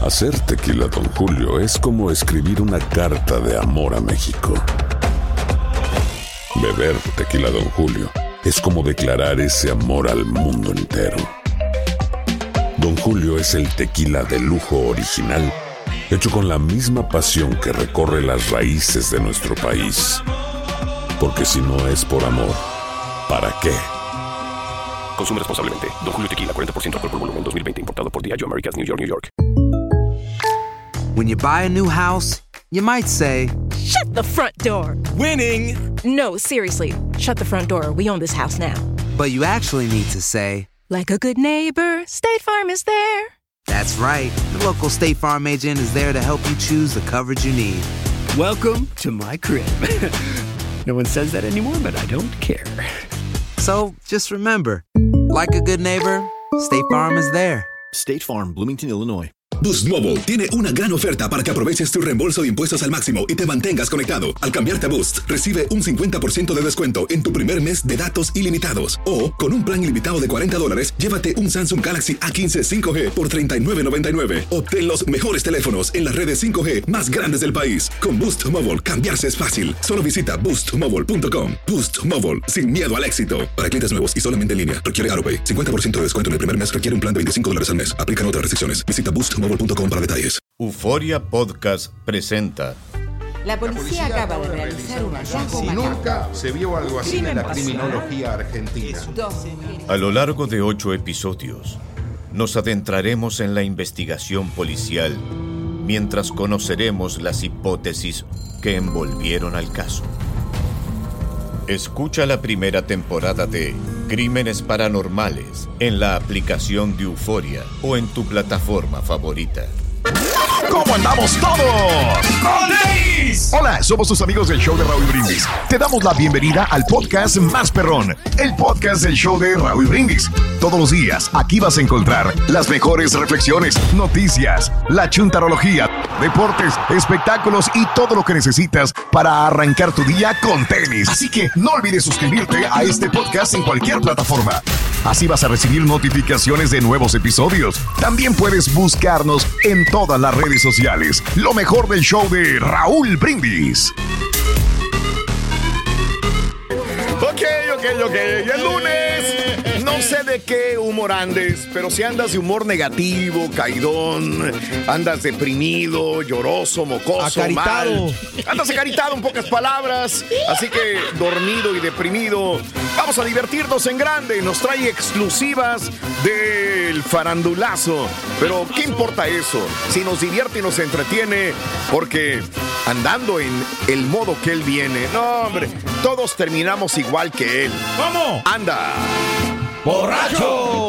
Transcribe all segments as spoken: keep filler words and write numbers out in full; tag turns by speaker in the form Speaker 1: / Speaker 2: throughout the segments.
Speaker 1: Hacer tequila Don Julio es como escribir una carta de amor a México. Beber tequila Don Julio es como declarar ese amor al mundo entero. Don Julio es el tequila de lujo original, hecho con la misma pasión que recorre las raíces de nuestro país. Porque si no es por amor, ¿para qué?
Speaker 2: Consume responsablemente. Don Julio Tequila, cuarenta por ciento alcohol por volumen, dos mil veinte, importado por Diageo Americas, New York, New York.
Speaker 3: When you buy a new house, you might say,
Speaker 4: "Shut the front door."
Speaker 5: Winning!
Speaker 4: No, seriously. Shut the front door. We own this house now.
Speaker 3: But you actually need to say,
Speaker 4: like a good neighbor, State Farm is there.
Speaker 3: That's right. The local State Farm agent is there to help you choose the coverage you need.
Speaker 5: Welcome to my crib. No one says that anymore, but I don't care.
Speaker 3: So, just remember, like a good neighbor, State Farm is there.
Speaker 6: State Farm, Bloomington, Illinois.
Speaker 7: Boost Mobile tiene una gran oferta para que aproveches tu reembolso de impuestos al máximo y te mantengas conectado. Al cambiarte a Boost, recibe un cincuenta por ciento de descuento en tu primer mes de datos ilimitados. O, con un plan ilimitado de cuarenta dólares, llévate un Samsung Galaxy A quince cinco G por treinta y nueve noventa y nueve. Obtén los mejores teléfonos en las redes cinco G más grandes del país. Con Boost Mobile, cambiarse es fácil. Solo visita boost mobile punto com. Boost Mobile, sin miedo al éxito. Para clientes nuevos y solamente en línea, requiere AutoPay. cincuenta por ciento de descuento en el primer mes requiere un plan de veinticinco dólares al mes. Aplican otras restricciones. Visita boost mobile punto com para detalles.
Speaker 8: Euforia Podcast presenta.
Speaker 9: La policía acaba de realizar un hallazgo
Speaker 10: Si
Speaker 9: macabro.
Speaker 10: nunca se vio algo así en la criminología argentina.
Speaker 8: A lo largo de ocho episodios, nos adentraremos en la investigación policial mientras conoceremos las hipótesis que envolvieron al caso. Escucha la primera temporada de Crímenes Paranormales en la aplicación de Euforia o en tu plataforma favorita.
Speaker 11: ¿Cómo andamos todos? ¡Con tenis! Hola, somos tus amigos del show de Raúl Brindis. Te damos la bienvenida al podcast más perrón, el podcast del show de Raúl Brindis. Todos los días, aquí vas a encontrar las mejores reflexiones, noticias, la chuntarología, deportes, espectáculos y todo lo que necesitas para arrancar tu día con tenis. Así que no olvides suscribirte a este podcast en cualquier plataforma. Así vas a recibir notificaciones de nuevos episodios. También puedes buscarnos en todas las redes sociales. Lo mejor del show de Raúl Brindis.
Speaker 12: Ok, ok, ok. Y el lunes, no sé de qué humor andes, pero si andas de humor negativo, caidón, andas deprimido, lloroso, mocoso,
Speaker 13: acaritado.
Speaker 12: mal. Andas acaritado en pocas palabras, así que dormido y deprimido. Vamos a divertirnos en grande. Nos trae exclusivas del farandulazo. Pero ¿qué importa eso? Si nos divierte y nos entretiene, porque andando en el modo que él viene, no, hombre, todos terminamos igual que él.
Speaker 13: ¿Cómo?
Speaker 12: ¡Anda!
Speaker 13: ¡Borracho!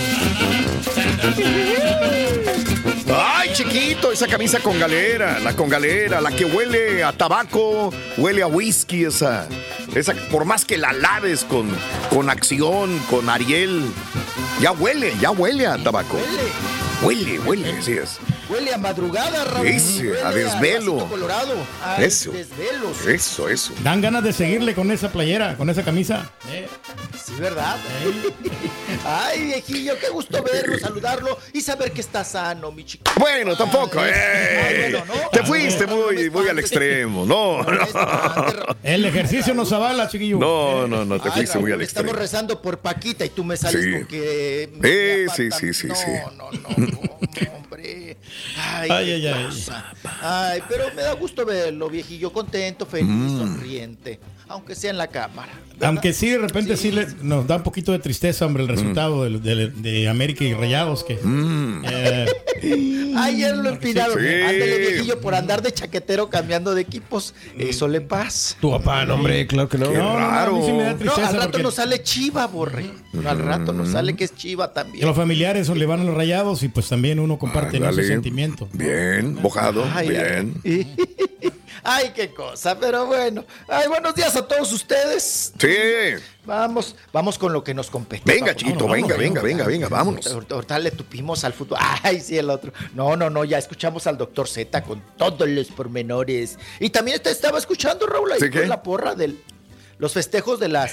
Speaker 12: ¡Ay, chiquito! Esa camisa con galera, la con galera, la que huele a tabaco, huele a whisky, esa. Esa, por más que la laves con, con Acción, con Ariel, ya huele, ya huele a tabaco. Huele, huele, así es.
Speaker 14: Huele a madrugada, Raúl.
Speaker 12: Ese,
Speaker 14: Huele
Speaker 12: a desvelo.
Speaker 14: vasito colorado. A
Speaker 12: Eso.
Speaker 14: desvelos.
Speaker 12: Eso, eso.
Speaker 13: Dan ganas de seguirle con esa playera, con esa camisa. Eh.
Speaker 14: Sí, ¿verdad? Ay, viejillo, qué gusto verlo, saludarlo y saber que está sano, mi chico.
Speaker 12: Bueno, tampoco,
Speaker 14: Ay,
Speaker 12: eh.
Speaker 14: ay, bueno, ¿no?
Speaker 12: Te fuiste muy, muy al extremo. No, no.
Speaker 13: El ejercicio nos avala, chiquillo.
Speaker 12: No, no, no, te
Speaker 14: Ay,
Speaker 12: fuiste
Speaker 14: Raúl,
Speaker 12: muy al extremo.
Speaker 14: estamos rezando por Paquita y tú me sales
Speaker 12: Sí.
Speaker 14: con que...
Speaker 12: Eh,
Speaker 14: me
Speaker 12: sí,
Speaker 14: apartan.
Speaker 12: sí, sí,
Speaker 14: no,
Speaker 12: sí.
Speaker 14: No, no, no, no, hombre. Ay,
Speaker 13: Ay,
Speaker 14: qué
Speaker 13: ay, ay.
Speaker 14: cosa. Ay, pero me da gusto verlo, viejillo, contento, feliz,
Speaker 12: Mm.
Speaker 14: sonriente, aunque sea en la cámara. ¿verdad?
Speaker 13: Aunque sí, de repente sí, le, nos da un poquito de tristeza, hombre, el resultado de, de- de América y Rayados. Que, eh,
Speaker 14: Ayer lo empinaron.
Speaker 12: Sí.
Speaker 14: Ándale, viejillo, por andar de chaquetero cambiando de equipos. Eso le pasa.
Speaker 13: tu papá, no, hombre, claro que no.
Speaker 12: Qué
Speaker 13: No, no, no, a mí sí me da
Speaker 12: raro.
Speaker 14: No,
Speaker 13: tristeza
Speaker 14: al rato
Speaker 13: porque
Speaker 14: nos sale Chiva, borre. Al rato nos sale que es Chiva
Speaker 13: que
Speaker 14: también.
Speaker 13: los familiares le van a los Rayados y pues también uno comparte ¿no? ese
Speaker 12: Ándale.
Speaker 13: sentimiento.
Speaker 12: Bien, mojado,
Speaker 14: Ay,
Speaker 12: bien.
Speaker 14: ay. Ay, qué cosa, pero bueno. Ay, buenos días a todos ustedes.
Speaker 12: Sí.
Speaker 14: Vamos, vamos con lo que nos compete.
Speaker 12: Venga,
Speaker 14: Vamos,
Speaker 12: chiquito,
Speaker 14: vámonos,
Speaker 12: venga,
Speaker 14: vámonos.
Speaker 12: venga, venga, venga, vámonos.
Speaker 14: Ahorita, ahorita le tupimos al fútbol. Ay, sí, el otro. No, no, no, ya escuchamos al doctor Z con todos los pormenores. Y también te estaba escuchando, Raúl, ahí
Speaker 12: ¿Sí,
Speaker 14: con
Speaker 12: qué?
Speaker 14: la porra de los festejos de las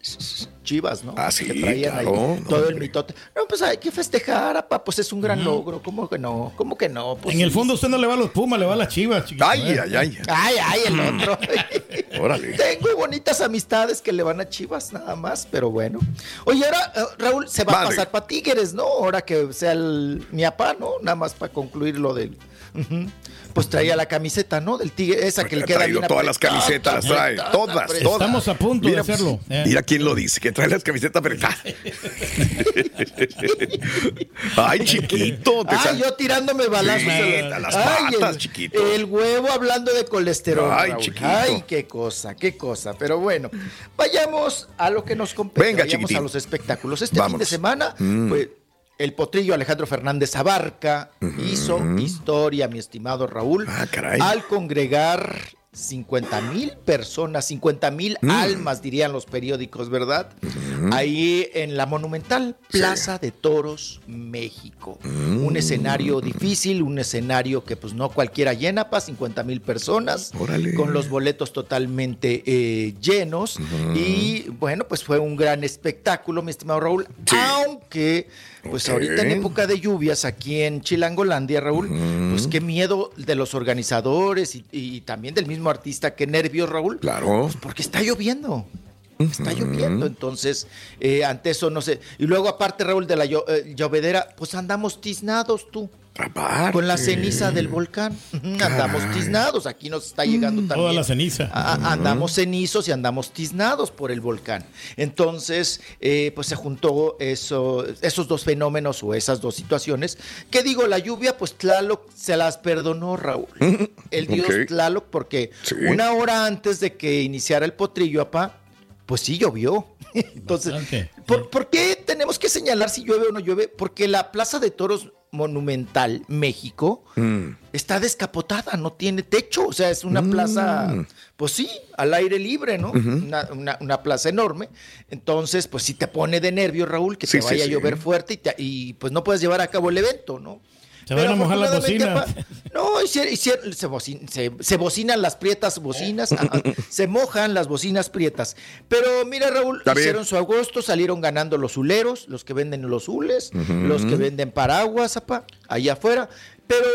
Speaker 14: Chivas, ¿no?
Speaker 12: Ah, sí,
Speaker 14: que traían
Speaker 12: claro,
Speaker 14: ahí todo
Speaker 12: no,
Speaker 14: el mitote. No, pues hay que festejar, apá, pues es un gran uh-huh. logro. ¿Cómo que no? ¿Cómo que no? Pues
Speaker 13: en
Speaker 14: sí,
Speaker 13: el fondo
Speaker 14: sí.
Speaker 13: usted no le va a los Pumas, le va a las Chivas, chiquito.
Speaker 12: Ay, ¿eh? ay, ay.
Speaker 14: Ay, ay, el otro.
Speaker 12: Órale.
Speaker 14: Tengo bonitas amistades que le van a Chivas nada más, pero bueno. Oye, ahora, uh, Raúl, se va
Speaker 12: Madre.
Speaker 14: a pasar para Tigres, ¿no? Ahora que sea el mi apá, ¿no? Nada más para concluir lo del... Uh-huh. Pues traía la camiseta, ¿no? Del Tigre, esa que le queda bien
Speaker 12: todas las camisetas, las trae, todas, todas.
Speaker 13: Estamos a punto
Speaker 12: mira,
Speaker 13: de hacerlo.
Speaker 12: Pues, eh. Mira quién lo dice, que trae las camisetas apretadas. Ay, chiquito.
Speaker 14: Ay, sal... yo tirándome balazos. Sí,
Speaker 12: en la... las patas, Ay,
Speaker 14: el,
Speaker 12: chiquito.
Speaker 14: El huevo hablando de colesterol.
Speaker 12: Ay,
Speaker 14: Raúl.
Speaker 12: chiquito.
Speaker 14: Ay, qué cosa, qué cosa. Pero bueno, vayamos a lo que nos compete.
Speaker 12: Venga,
Speaker 14: vayamos
Speaker 12: chiquitín.
Speaker 14: a los espectáculos. Este
Speaker 12: Vámonos.
Speaker 14: fin de semana,
Speaker 12: mm.
Speaker 14: pues, el potrillo Alejandro Fernández Abarca uh-huh. hizo historia, mi estimado Raúl,
Speaker 12: ah, caray.
Speaker 14: al congregar cincuenta mil personas, cincuenta mil mm. almas, dirían los periódicos, ¿verdad? Mm. Ahí en la monumental Plaza sí. de Toros, México. Mm. Un escenario difícil, un escenario que pues no cualquiera llena, para cincuenta mil personas,
Speaker 12: Órale.
Speaker 14: Con los boletos totalmente eh, llenos. Mm. Y bueno, pues fue un gran espectáculo, mi estimado Raúl, sí. aunque... Pues okay. ahorita en época de lluvias aquí en Chilangolandia, Raúl, uh-huh. pues qué miedo de los organizadores y, y también del mismo artista, qué nervios, Raúl.
Speaker 12: Claro.
Speaker 14: Pues porque está lloviendo. Está uh-huh. lloviendo, entonces eh, ante eso no sé. Y luego aparte, Raúl, de la llo- eh, llovedera, pues andamos tiznados tú.
Speaker 12: Aparte.
Speaker 14: Con la ceniza del volcán. Andamos tiznados. Aquí nos está llegando mm, también.
Speaker 13: Toda la ceniza.
Speaker 14: A, andamos cenizos y andamos tiznados por el volcán. Entonces, eh, pues se juntó eso, esos dos fenómenos o esas dos situaciones. ¿Qué digo? La lluvia, pues Tlaloc se las perdonó, Raúl. El dios okay. Tlaloc, porque sí. una hora antes de que iniciara el potrillo, apá, pues sí llovió. Entonces, ¿por, ¿por qué tenemos que señalar si llueve o no llueve? Porque la Plaza de Toros Monumental, México, mm. está descapotada, no tiene techo, o sea, es una mm. plaza, pues sí, al aire libre, ¿no? Uh-huh. Una, una, una plaza enorme. Entonces, pues sí te pone de nervio, Raúl, que sí, te vaya sí, a llover sí. fuerte y, te, y pues no puedes llevar a cabo el evento, ¿no?
Speaker 13: Se van a mojar las bocinas.
Speaker 14: No, hicieron, hicieron, se, bocin, se, se bocinan las prietas bocinas, ajá, se mojan las bocinas prietas. Pero mira, Raúl, Está hicieron bien. su agosto, salieron ganando los huleros, los que venden los hules, uh-huh. los que venden paraguas, apa, allá afuera. Pero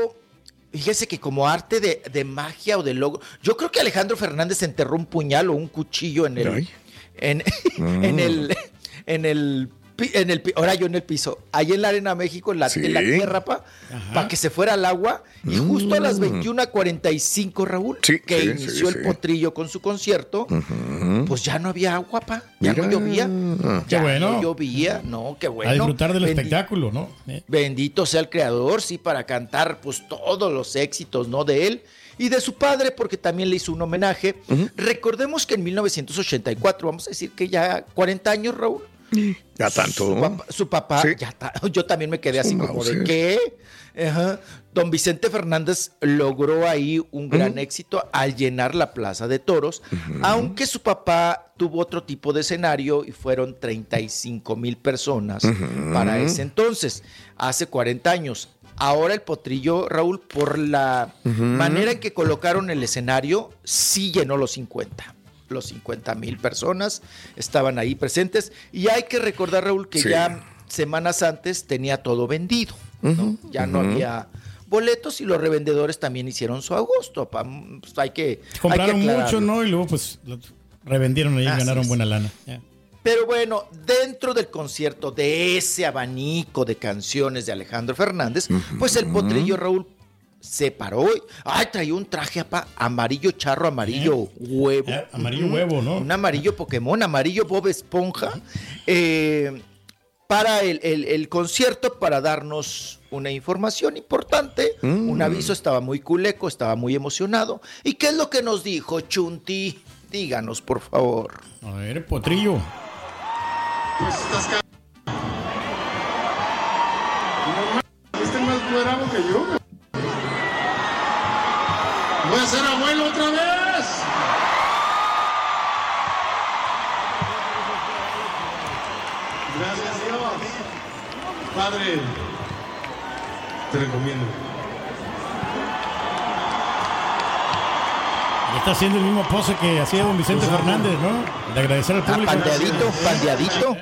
Speaker 14: fíjese que como arte de, de magia o de logo, yo creo que Alejandro Fernández enterró un puñal o un cuchillo en el, en, mm. en el, en el En el, ahora yo en el piso, ahí en la Arena México, en la, sí. en la tierra, pa, para que se fuera al agua. Y mm. justo a las veintiuna cuarenta y cinco, Raúl, sí, que sí, inició sí, el sí. potrillo con su concierto, uh-huh. pues ya no había agua, pa, ya Mira. no llovía. Ya bueno. no llovía, no, qué bueno.
Speaker 13: A disfrutar del
Speaker 14: Bendi-
Speaker 13: espectáculo, ¿no? ¿Eh?
Speaker 14: Bendito sea el creador, sí, para cantar pues todos los éxitos, ¿no? De él. Y de su padre, porque también le hizo un homenaje. Uh-huh. Recordemos que en mil novecientos ochenta y cuatro, vamos a decir que ya cuarenta años, Raúl.
Speaker 12: Ya tanto.
Speaker 14: Su papá, su papá ¿Sí? ya ta- yo también me quedé así no, como de sí. ¿qué? Ajá. Don Vicente Fernández logró ahí un gran uh-huh. éxito al llenar la Plaza de Toros, uh-huh. aunque su papá tuvo otro tipo de escenario y fueron treinta y cinco mil personas uh-huh. para ese entonces, hace cuarenta años. Ahora el potrillo, Raúl, por la uh-huh. manera en que colocaron el escenario, sí llenó los cincuenta. Los cincuenta mil personas estaban ahí presentes. Y hay que recordar, Raúl, que sí. ya semanas antes tenía todo vendido, ¿no? Uh-huh, ya uh-huh. no había boletos y los revendedores también hicieron su agosto. Pues hay que
Speaker 13: Compraron
Speaker 14: hay que
Speaker 13: mucho, ¿no? Y luego pues lo revendieron ahí y ganaron es. buena lana. Yeah.
Speaker 14: Pero bueno, dentro del concierto de ese abanico de canciones de Alejandro Fernández, uh-huh. pues el potrillo, Raúl, se paró. Ay, traía un traje apa, amarillo charro, amarillo ¿Eh? huevo.
Speaker 13: ¿Eh? Amarillo huevo, ¿no?
Speaker 14: Un amarillo Pokémon, amarillo Bob Esponja. Eh, para el, el, el concierto, para darnos una información importante. Mm. Un aviso, estaba muy culeco, estaba muy emocionado. ¿Y qué es lo que nos dijo, Chunti? Díganos, por favor.
Speaker 13: A ver, potrillo.
Speaker 15: Pues estás c... No, este es más bravo que yo. Voy a ser abuelo otra vez. Gracias, Dios. Padre, te recomiendo.
Speaker 13: Está haciendo el mismo pose que hacía don Vicente Fernández, ¿no? De agradecer al público.
Speaker 14: Ah, pandeadito, pandeadito.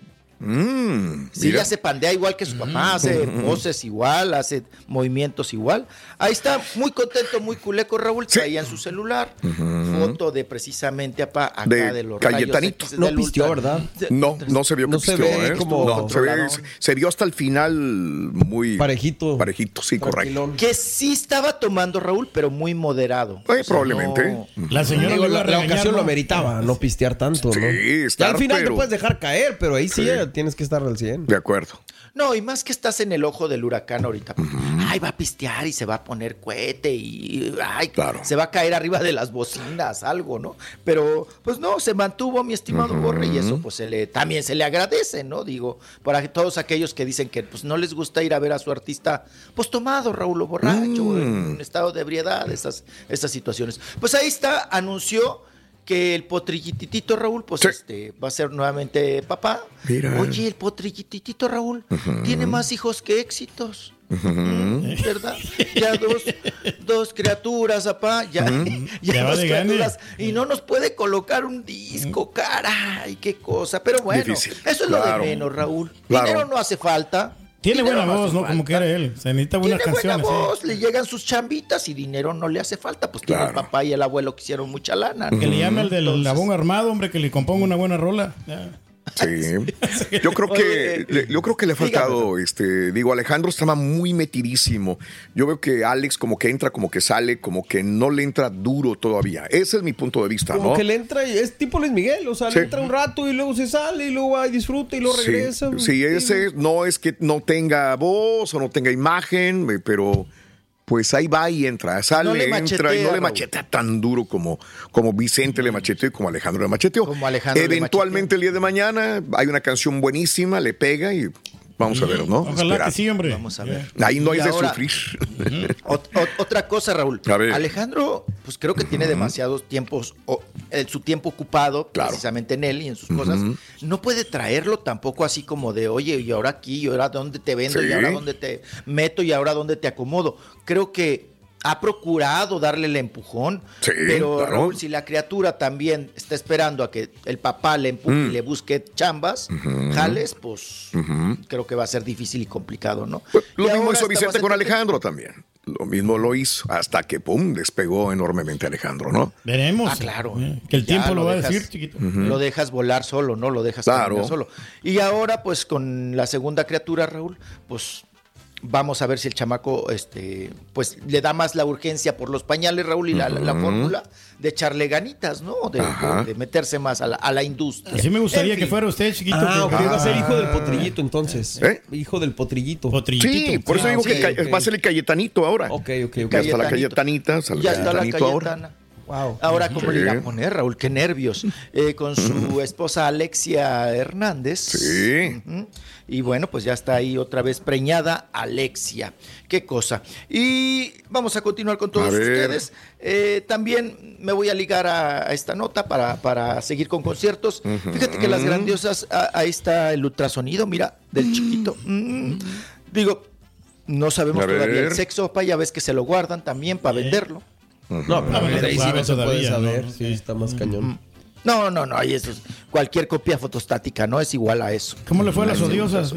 Speaker 12: Mm,
Speaker 14: sí,
Speaker 12: mira.
Speaker 14: ya se pandea igual que su papá, hace poses igual, hace movimientos igual. Ahí está, muy contento, muy culeco, Raúl, sí. Traía en su celular uh-huh. foto de precisamente apá, acá
Speaker 12: de,
Speaker 14: de los
Speaker 12: Cayetanito.
Speaker 14: rayos
Speaker 16: No pisteó, ¿verdad?
Speaker 12: No, no se vio que
Speaker 16: no
Speaker 12: pisteó,
Speaker 16: se ve
Speaker 12: ¿eh?
Speaker 16: como
Speaker 12: no, se, ve, se, se vio hasta el final muy...
Speaker 16: Parejito.
Speaker 12: Parejito, sí,
Speaker 16: Tranquilón.
Speaker 12: correcto.
Speaker 14: Que sí estaba tomando, Raúl, pero muy moderado.
Speaker 12: Eh, o sea, probablemente.
Speaker 14: No...
Speaker 13: La señora
Speaker 16: Digo, la, la ocasión
Speaker 13: ¿no?
Speaker 16: lo ameritaba, no pistear tanto,
Speaker 12: sí,
Speaker 16: ¿no?
Speaker 12: estar,
Speaker 16: ya al final
Speaker 12: pero...
Speaker 16: te puedes dejar caer, pero ahí sí, sí tienes que estar al cien.
Speaker 12: De acuerdo.
Speaker 14: No, y más que estás en el ojo del huracán ahorita. Uh-huh. Ay, va a pistear y se va a poner cohete y ay, claro. se va a caer arriba de las bocinas, algo, ¿no? Pero, pues no, se mantuvo, mi estimado uh-huh. Borre, y eso pues se le, también se le agradece, ¿no? Digo, para todos aquellos que dicen que pues no les gusta ir a ver a su artista, pues tomado, Raúl, o borracho, uh-huh. en un estado de ebriedad, esas, esas situaciones. Pues ahí está, anunció que el potrillititito Raúl, pues sí. este va a ser nuevamente papá.
Speaker 12: Mira.
Speaker 14: Oye, el potrillititito Raúl uh-huh. tiene más hijos que éxitos.
Speaker 12: Uh-huh.
Speaker 14: ¿Verdad? Ya dos, dos criaturas, papá, ya, uh-huh. ya, ya dos criaturas. Gane. Y no nos puede colocar un disco, caray, qué cosa. Pero bueno, difícil. Eso es claro. lo de menos, Raúl. Claro. Dinero no hace falta.
Speaker 13: Tiene
Speaker 14: dinero
Speaker 13: buena
Speaker 14: no
Speaker 13: voz, ¿no?
Speaker 14: Falta.
Speaker 13: Como quiera él. Se necesita buenas
Speaker 14: Tiene
Speaker 13: canciones.
Speaker 14: Tiene buena voz,
Speaker 13: ¿sí?
Speaker 14: Le llegan sus chambitas y dinero no le hace falta. Pues claro. tiene el papá y el abuelo que hicieron mucha lana.
Speaker 13: Que le llame al del Entonces... labón armado, hombre, que le componga una buena rola. Ya.
Speaker 12: Sí, yo creo que le, yo creo que le ha faltado, este, digo, Alejandro estaba muy metidísimo. Yo veo que Alex como que entra, como que sale, como que no le entra duro todavía. Ese es mi punto de vista,
Speaker 16: como
Speaker 12: ¿no?
Speaker 16: que le entra, es tipo Luis Miguel, o sea, sí. le entra un rato y luego se sale y luego va y disfruta y luego
Speaker 12: sí.
Speaker 16: regresa.
Speaker 12: Sí, ese no es que no tenga voz o no tenga imagen, pero pues ahí va y entra, sale, no entra y no le machetea tan duro como, como Vicente le macheteó y como Alejandro le macheteó.
Speaker 14: Como Alejandro
Speaker 12: Eventualmente el día de mañana hay una canción buenísima, le pega y vamos a ver, ¿no?
Speaker 13: Ojalá Esperar. que sí, hombre.
Speaker 14: Vamos a ver.
Speaker 12: Ahí no hay de
Speaker 14: ahora,
Speaker 12: sufrir.
Speaker 14: o, o, otra cosa, Raúl. Alejandro, pues creo que tiene demasiados tiempos, o, eh, su tiempo ocupado claro. precisamente en él y en sus uh-huh. cosas. No puede traerlo tampoco así como de, oye, y ahora aquí, y ahora dónde te vendo, sí. y ahora dónde te meto, y ahora dónde te acomodo. Creo que ha procurado darle el empujón,
Speaker 12: sí,
Speaker 14: pero
Speaker 12: claro.
Speaker 14: Raúl, si la criatura también está esperando a que el papá le empuje mm. y le busque chambas, uh-huh. jales, pues uh-huh. creo que va a ser difícil y complicado, ¿no?
Speaker 12: Pues, lo
Speaker 14: y
Speaker 12: mismo hizo Vicente con Alejandro también. Lo mismo lo hizo hasta que, pum, despegó enormemente Alejandro, ¿no?
Speaker 13: Veremos.
Speaker 14: Ah, claro.
Speaker 13: Eh, que el tiempo lo, lo va
Speaker 14: dejas,
Speaker 13: a decir, chiquito.
Speaker 14: Uh-huh. Lo dejas volar solo, ¿no? Lo dejas
Speaker 12: claro.
Speaker 14: caminar solo. Y ahora, pues, con la segunda criatura, Raúl, pues... Vamos a ver si el chamaco, este, pues le da más la urgencia por los pañales, Raúl, y la, uh-huh. la, la fórmula de echarle ganitas, ¿no? De, de, de meterse más a la, a la industria.
Speaker 13: Así me gustaría
Speaker 14: en
Speaker 13: que
Speaker 14: fin.
Speaker 13: fuera usted, chiquito.
Speaker 16: Ah,
Speaker 13: que...
Speaker 16: ok, va a ser hijo del potrillito entonces. ¿Eh? Hijo del potrillito.
Speaker 12: Sí, por eso ah, digo okay, que okay. va a ser el Cayetanito ahora.
Speaker 16: Ok, ok, ok.
Speaker 12: Ya está la Cayetanita,
Speaker 14: ya está la Cayetana. Ahora.
Speaker 16: Wow.
Speaker 14: Ahora, ¿cómo sí. le iba a poner, Raúl? Qué nervios. Eh, con su esposa Alexia Hernández.
Speaker 12: Sí.
Speaker 14: Uh-huh. Y bueno, pues ya está ahí otra vez preñada Alexia. Qué cosa. Y vamos a continuar con todos ustedes. Eh, también me voy a ligar a, a esta nota para, para seguir con conciertos. Uh-huh. Fíjate que las grandiosas, a, ahí está el ultrasonido, mira, del chiquito. Mm. Digo, no sabemos todavía el sexo, pa, ya ves que se lo guardan también para ¿Eh? venderlo.
Speaker 16: Uh-huh. No, pero no, ahí sí no se puede saber, ¿no? Sí, está más cañón.
Speaker 14: No, no, no, ahí eso es, cualquier copia fotostática no es igual a eso.
Speaker 13: ¿Cómo le fue a las odiosas?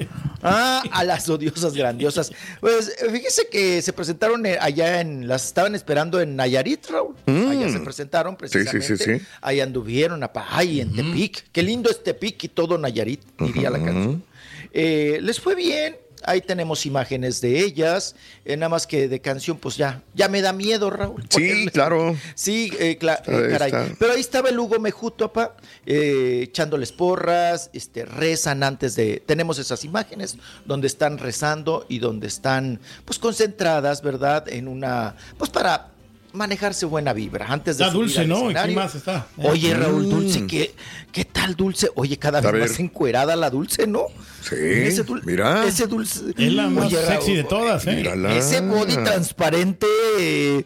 Speaker 14: Ah, a las odiosas grandiosas. Pues fíjese que se presentaron allá en, las estaban esperando en Nayarit, Raúl. Mm. Allá se presentaron precisamente.
Speaker 12: Sí, sí, sí, sí.
Speaker 14: Ahí anduvieron, ay, en Tepic. Mm. Qué lindo es Tepic y todo Nayarit, diría uh-huh. la canción. Eh, les fue bien. Ahí tenemos imágenes de ellas, eh, nada más que de canción, pues ya, ya me da miedo, Raúl.
Speaker 12: Sí, claro.
Speaker 14: Sí, eh, cla- eh, caray. Está. Pero ahí estaba el Hugo Mejuto, papá, eh, echándoles porras, este, rezan antes de, tenemos esas imágenes donde están rezando y donde están, pues, concentradas, ¿verdad? En una, pues, para manejarse buena vibra antes de
Speaker 13: está
Speaker 14: subir
Speaker 13: Dulce,
Speaker 14: al
Speaker 13: ¿no?
Speaker 14: escenario.
Speaker 13: ¿Y qué más está?
Speaker 14: Oye, Raúl, Dulce, ¿qué, qué tal Dulce? Oye, cada vez más encuerada la Dulce, ¿no?
Speaker 12: Sí,
Speaker 14: ese dul-
Speaker 12: mira.
Speaker 14: Ese Dulce.
Speaker 13: Es la más
Speaker 14: Oye,
Speaker 13: sexy
Speaker 14: Raúl,
Speaker 13: de todas, ¿eh?
Speaker 12: Mírala.
Speaker 14: Ese body transparente, eh,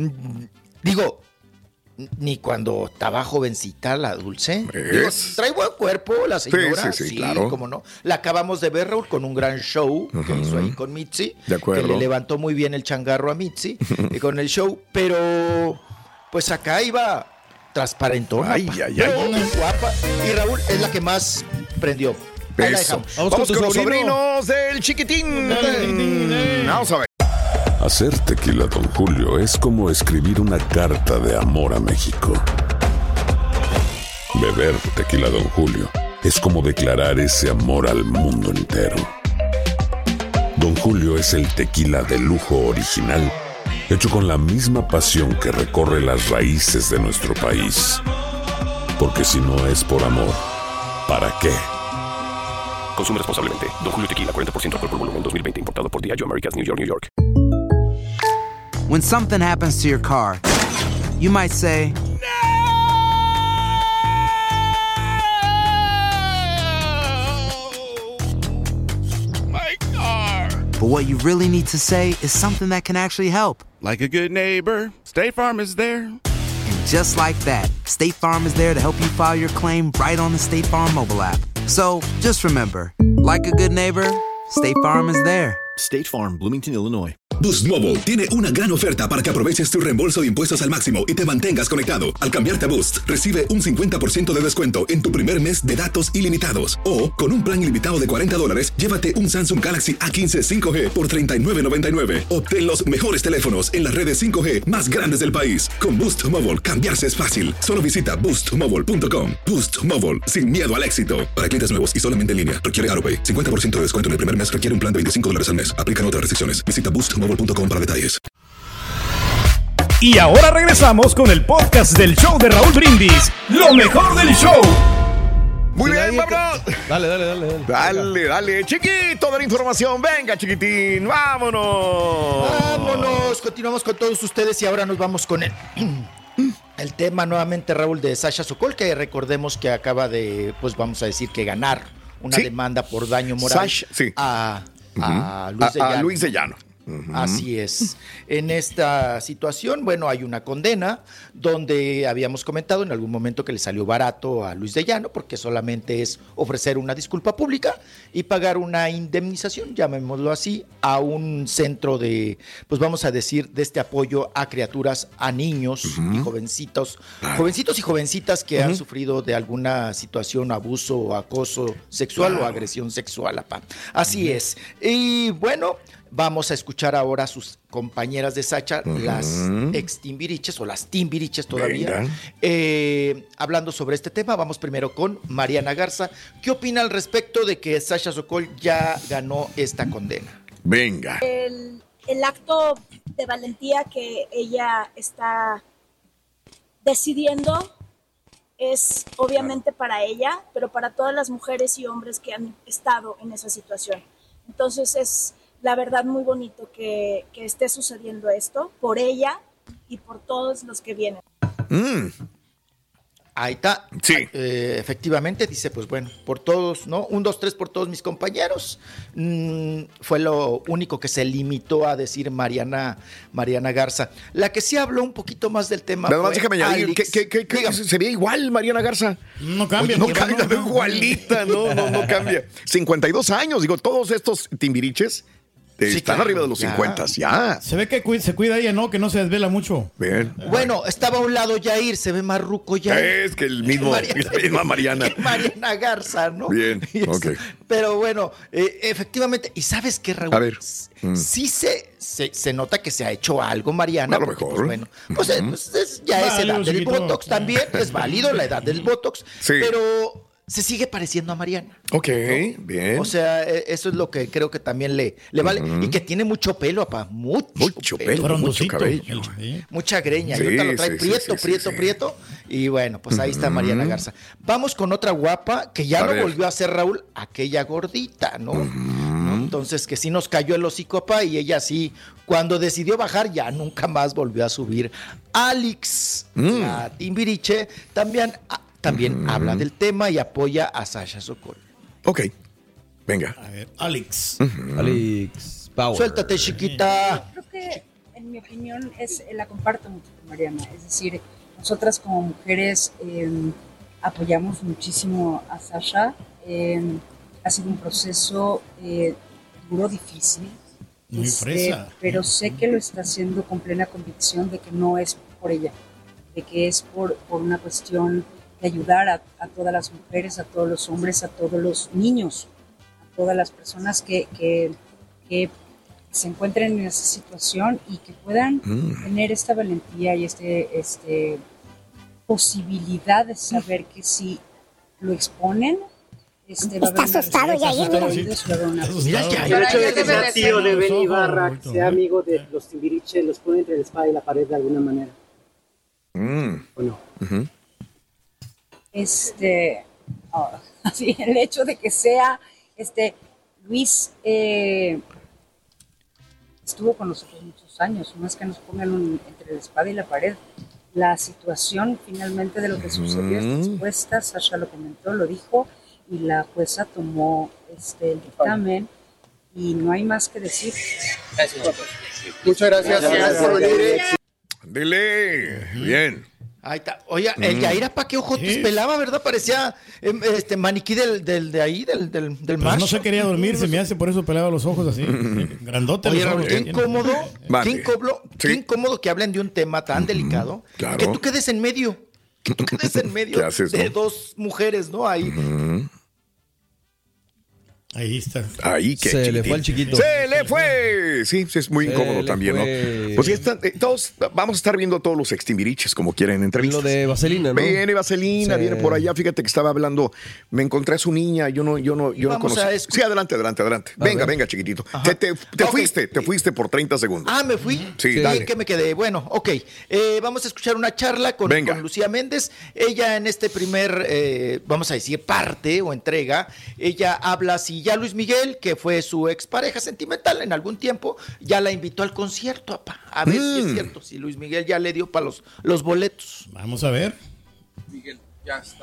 Speaker 14: digo, ni cuando estaba jovencita la Dulce. Digo, trae buen cuerpo la señora.
Speaker 12: Sí, sí, sí,
Speaker 14: sí,
Speaker 12: claro.
Speaker 14: Cómo no. La acabamos de ver, Raúl, con un gran show uh-huh. que hizo ahí con Mitzi.
Speaker 12: De acuerdo.
Speaker 14: Que le levantó muy bien el changarro a Mitzi y con el show, pero pues acá iba transparentona.
Speaker 12: Ay, ay,
Speaker 14: pero
Speaker 12: ay.
Speaker 14: guapa. Y Raúl es la que más prendió. Ahí la
Speaker 12: Eso.
Speaker 14: dejamos.
Speaker 12: Vamos, Vamos con, con los sobrinos del chiquitín. Mm, vamos a ver.
Speaker 1: Hacer tequila, Don Julio, es como escribir una carta de amor a México. Beber tequila, Don Julio, es como declarar ese amor al mundo entero. Don Julio es el tequila de lujo original, hecho con la misma pasión que recorre las raíces de nuestro país. Porque si no es por amor, ¿para qué?
Speaker 2: Consume responsablemente. Don Julio Tequila, cuarenta por ciento alcohol por volumen, dos mil veinte. Importado por Diageo Americas, New York, New York.
Speaker 3: When something happens to your car, you might say,
Speaker 17: My car!
Speaker 3: but what you really need to say is something that can actually help.
Speaker 17: Like a good neighbor, State Farm is there.
Speaker 3: And just like that, State Farm is there to help you file your claim right on the State Farm mobile app. So just remember, like a good neighbor, State Farm is there.
Speaker 6: State Farm, Bloomington, Illinois.
Speaker 7: Boost Mobile tiene una gran oferta para que aproveches tu reembolso de impuestos al máximo y te mantengas conectado. Al cambiarte a Boost, recibe un cincuenta por ciento de descuento en tu primer mes de datos ilimitados. O, con un plan ilimitado de cuarenta dólares, llévate un Samsung Galaxy A quince cinco G por treinta y nueve noventa y nueve. Obtén los mejores teléfonos en las redes cinco G más grandes del país. Con Boost Mobile, cambiarse es fácil. Solo visita boost mobile punto com. Boost Mobile, sin miedo al éxito. Para clientes nuevos y solamente en línea, requiere AutoPay. cincuenta por ciento de descuento en el primer mes requiere un plan de veinticinco dólares al mes. Aplican otras restricciones. Visita boost mobile punto com para detalles.
Speaker 18: Y ahora regresamos con el podcast del show de Raúl Brindis. Lo mejor del show.
Speaker 12: Muy bien, vámonos.
Speaker 16: Dale, dale, dale, dale.
Speaker 12: Dale, dale. Chiquito de la información. Venga, chiquitín. Vámonos.
Speaker 14: Vámonos. Continuamos con todos ustedes y ahora nos vamos con el, el tema nuevamente, Raúl, de Sasha Sokol, que recordemos que acaba de, pues vamos a decir que ganar una
Speaker 12: ¿Sí?
Speaker 14: demanda por daño moral
Speaker 12: Sasha, sí.
Speaker 14: a,
Speaker 12: uh-huh.
Speaker 14: a Luis de
Speaker 12: a,
Speaker 14: Llano.
Speaker 12: a Luis de Llano. Uh-huh.
Speaker 14: Así es. En esta situación, bueno, hay una condena donde habíamos comentado en algún momento que le salió barato a Luis de Llano porque solamente es ofrecer una disculpa pública y pagar una indemnización, llamémoslo así, a un centro de, pues vamos a decir, de este apoyo a criaturas, a niños uh-huh. y jovencitos, claro. jovencitos y jovencitas que uh-huh. han sufrido de alguna situación, abuso o acoso sexual claro. o agresión sexual, apá. Así uh-huh. es. Y bueno, vamos a escuchar ahora a sus compañeras de Sasha, uh-huh. las ex Timbiriches o las Timbiriches todavía, eh, hablando sobre este tema. Vamos primero con Mariana Garza. ¿Qué opina al respecto de que Sasha Sokol ya ganó esta condena?
Speaker 12: Venga.
Speaker 19: El, el acto de valentía que ella está decidiendo es obviamente para ella, pero para todas las mujeres y hombres que han estado en esa situación. Entonces es la verdad muy bonito que, que esté sucediendo esto por ella y por todos los que vienen.
Speaker 12: Mm.
Speaker 14: Ahí está.
Speaker 12: Sí.
Speaker 14: Eh, efectivamente, dice, pues bueno, por todos, ¿no? Un, dos, tres por todos mis compañeros. Mm, fue lo único que se limitó a decir Mariana, Mariana Garza. La que sí habló un poquito más del tema.
Speaker 12: Nada más déjame añadir, ¿qué, qué, qué, qué, se ve igual Mariana Garza?
Speaker 13: No cambia.
Speaker 12: Oye, no,
Speaker 13: no
Speaker 12: cambia,
Speaker 13: no, no,
Speaker 12: igualita, no, no, no cambia. cincuenta y dos años, digo, todos estos timbiriches sí, están
Speaker 14: claro,
Speaker 12: arriba de los
Speaker 14: ya.
Speaker 12: cincuenta, ya.
Speaker 13: Se ve que cu- se cuida ella, ¿no? Que no se desvela mucho.
Speaker 12: Bien.
Speaker 14: Bueno, estaba a un lado Yair, se ve más ruco Yair.
Speaker 12: Es que el mismo,
Speaker 14: Mariana,
Speaker 12: la misma Mariana.
Speaker 14: Mariana Garza, ¿no?
Speaker 12: Bien, ok.
Speaker 14: Pero bueno, eh, efectivamente, ¿y sabes qué, Raúl?
Speaker 12: A ver. Mm.
Speaker 14: Sí se, se, se nota que se ha hecho algo, Mariana.
Speaker 12: A lo
Speaker 14: porque,
Speaker 12: mejor.
Speaker 14: Pues, bueno, pues, eh, pues, es, ya es
Speaker 13: Válido,
Speaker 14: edad del
Speaker 13: chiquito.
Speaker 14: Botox también, es válido la edad del Botox,
Speaker 12: Sí.
Speaker 14: pero se sigue pareciendo a Mariana.
Speaker 12: Ok, bien.
Speaker 14: O sea, eh, eso es lo que creo que también le, le vale.
Speaker 12: Ujú.
Speaker 14: Y que tiene mucho pelo, papá. Mucho,
Speaker 12: Mucho pelo, mucho
Speaker 13: Frondosito.
Speaker 12: cabello.
Speaker 13: Sí.
Speaker 14: Mucha greña.
Speaker 12: Sí,
Speaker 14: y ahorita lo trae
Speaker 12: sí, sí,
Speaker 14: prieto,
Speaker 12: sí,
Speaker 14: prieto,
Speaker 12: sí.
Speaker 14: prieto. Y bueno, pues ahí está Mariana Garza. Vamos con otra guapa que ya
Speaker 12: A
Speaker 14: no
Speaker 12: ver.
Speaker 14: volvió a ser, Raúl, aquella gordita, ¿no? ¿No? Entonces, que sí nos cayó el hocico, papá, y ella sí, cuando decidió bajar, ya nunca más volvió a subir. Alex,
Speaker 12: Mm.
Speaker 14: la Timbiriche, también, ah, también
Speaker 12: Mm.
Speaker 14: habla del tema y apoya a Sasha Sokol.
Speaker 12: Ok, venga.
Speaker 13: A ver, Alex.
Speaker 12: Ujú.
Speaker 16: Alex Power.
Speaker 14: Suéltate, chiquita.
Speaker 20: Creo que, en mi opinión, es la comparto mucho con Mariana. Es decir, nosotras como mujeres eh, apoyamos muchísimo a Sasha. Eh, ha sido un proceso eh, duro, difícil.
Speaker 13: Muy
Speaker 20: Este,
Speaker 13: fresa.
Speaker 20: pero sé que lo está haciendo con plena convicción de que no es por ella. de que es por, por una cuestión de ayudar a, a todas las mujeres, a todos los hombres, a todos los niños, a todas las personas que, que, que se encuentren en esa situación y que puedan mm. tener esta valentía y este, este posibilidad de saber que si lo exponen, este, va a haber
Speaker 21: está asustado ya,
Speaker 22: Mira, el hecho de que sea tío de Benny Barra, que sea amigo de los Timbiriche, los pone entre la espada y la pared de alguna manera.
Speaker 12: Mm.
Speaker 22: ¿O no?
Speaker 12: Uh-huh.
Speaker 20: Este, oh, sí, el hecho de que sea, este, Luis eh, estuvo con nosotros muchos años, no es que nos pongan un, entre la espada y la pared. La situación finalmente de lo que sucedió mm. esta expuesta, Sasha lo comentó, lo dijo, y la jueza tomó este, el dictamen y no hay más que decir.
Speaker 22: Gracias. Muchas gracias. Gracias por venir.
Speaker 12: Dile, bien.
Speaker 14: Ahí está. Oye, el
Speaker 12: Mm.
Speaker 14: Yaira, ¿para qué ojotes
Speaker 13: Sí.
Speaker 14: pelaba, verdad? Parecía eh, este maniquí del, del, de ahí, del, del, del
Speaker 13: Pues
Speaker 14: macho.
Speaker 13: no se quería dormir, se me hace, por eso pelaba los ojos así. Grandote.
Speaker 14: Oye,
Speaker 13: los
Speaker 14: Raúl,
Speaker 13: ojos
Speaker 14: qué
Speaker 13: que tiene.
Speaker 14: incómodo,
Speaker 12: Vale.
Speaker 14: qué incómodo,
Speaker 12: Sí.
Speaker 14: qué incómodo que hablen de un tema tan delicado,
Speaker 12: claro.
Speaker 14: que tú quedes en medio, que tú quedes en medio
Speaker 12: ¿Qué haces,
Speaker 14: de
Speaker 12: no?
Speaker 14: dos mujeres, ¿no? Ahí.
Speaker 12: Mm.
Speaker 13: Ahí está.
Speaker 12: Ahí que
Speaker 16: Se le fue al chiquito.
Speaker 12: Se le fue. Sí, sí, es muy
Speaker 16: Se
Speaker 12: incómodo
Speaker 16: le
Speaker 12: también,
Speaker 16: fue.
Speaker 12: ¿no? Pues ya están, eh, todos vamos a estar viendo todos los extimbiriches como quieren en entrevistas.
Speaker 16: Lo de Vaselina, ¿no?
Speaker 12: Viene Vaselina,
Speaker 16: Sí.
Speaker 12: viene por allá. Fíjate que estaba hablando, me encontré a su niña, yo no, yo no, yo no
Speaker 14: Vamos
Speaker 12: conocía.
Speaker 14: a escu-
Speaker 12: Sí, adelante, adelante, adelante.
Speaker 16: A
Speaker 12: Venga,
Speaker 16: ver.
Speaker 12: venga, chiquitito. Te, te, te
Speaker 14: Ok.
Speaker 12: fuiste, te fuiste por treinta segundos.
Speaker 14: Ah, me fui.
Speaker 12: Sí,
Speaker 14: ¿Y
Speaker 12: dale.
Speaker 14: en qué me quedé? Bueno, ok. Eh, vamos a escuchar una charla con,
Speaker 12: Venga.
Speaker 14: con Lucía Méndez. Ella en este primer, eh, vamos a decir, parte o entrega, ella habla si ya Luis Miguel, que fue su expareja sentimental en algún tiempo, ya la invitó al concierto, apá. A ver si es
Speaker 12: Mm.
Speaker 14: cierto, si Luis Miguel ya le dio para los, los boletos.
Speaker 13: Vamos a ver.
Speaker 15: Miguel, ya está.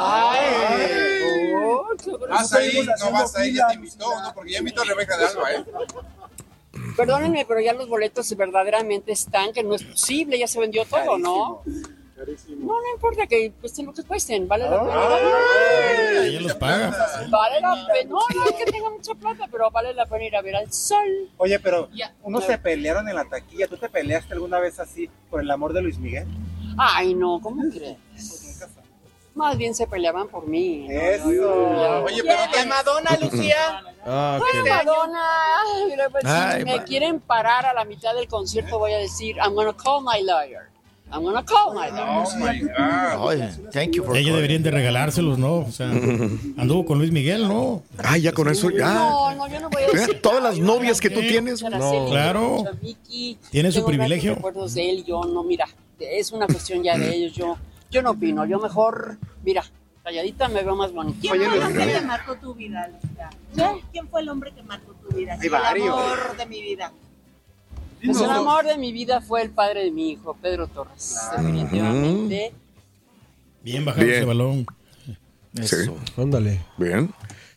Speaker 22: Ay.
Speaker 15: Vas ahí, no vas ahí, ya te invitó, ¿no? Porque ya invitó a Rebeca de Alba, ¿eh?
Speaker 23: Perdónenme, pero ya los boletos verdaderamente están, que no es posible, ya se vendió todo, ¿no? No, no importa que cuesten lo que cuesten, vale la pena.
Speaker 13: Ella los paga.
Speaker 23: Vale la pena, no, no es que tenga mucha plata, pero vale la pena ir a ver al sol.
Speaker 22: Oye, pero
Speaker 23: Ya.
Speaker 22: unos se pelearon en la taquilla. ¿Tú te peleaste alguna vez así por el amor de Luis Miguel?
Speaker 23: Ay, no, ¿cómo crees? Más bien se peleaban por mí. ¿no?
Speaker 22: Eso.
Speaker 23: Ya.
Speaker 15: Oye, pero
Speaker 22: ¿De Madonna, Lucía?
Speaker 16: Ah,
Speaker 23: Ay,
Speaker 16: qué-
Speaker 23: Madonna, ay, mira, pues,
Speaker 14: Ay,
Speaker 23: si me
Speaker 14: ma-
Speaker 23: quieren parar a la mitad del concierto, voy a decir, I'm gonna call my lawyer. I'm gonna call my lawyer.
Speaker 15: Oh my God.
Speaker 14: Oye, thank you for
Speaker 13: Ella
Speaker 14: calling.
Speaker 13: deberían de regalárselos, ¿no? O sea, anduvo con Luis Miguel, ¿no?
Speaker 12: Ah, ya con eso, ya.
Speaker 23: No, no, yo no voy a
Speaker 12: Mira,
Speaker 23: decir.
Speaker 12: todas las
Speaker 23: Ay,
Speaker 12: novias que tú
Speaker 23: Araceli,
Speaker 12: tienes.
Speaker 23: Araceli,
Speaker 13: No, claro.
Speaker 23: Vicky,
Speaker 13: Tiene su
Speaker 23: tengo grandes
Speaker 13: privilegio.
Speaker 23: recuerdos de él, yo no, mira, es una cuestión ya de ellos, yo, yo no opino, yo mejor, mira, calladita me veo más bonita.
Speaker 22: Oye,
Speaker 24: ¿Quién fue el
Speaker 22: Lucía.
Speaker 24: hombre que marcó tu vida, Lucía?
Speaker 23: ¿Qué?
Speaker 24: ¿Quién fue el hombre que marcó tu vida?
Speaker 22: Hay
Speaker 24: El
Speaker 22: varios.
Speaker 24: amor de mi vida.
Speaker 23: Pues el amor de mi vida fue el padre de mi hijo, Pedro Torres, definitivamente.
Speaker 13: Bien bajado
Speaker 12: Bien.
Speaker 13: ese balón.
Speaker 12: Sí,
Speaker 16: Ándale.
Speaker 12: bien.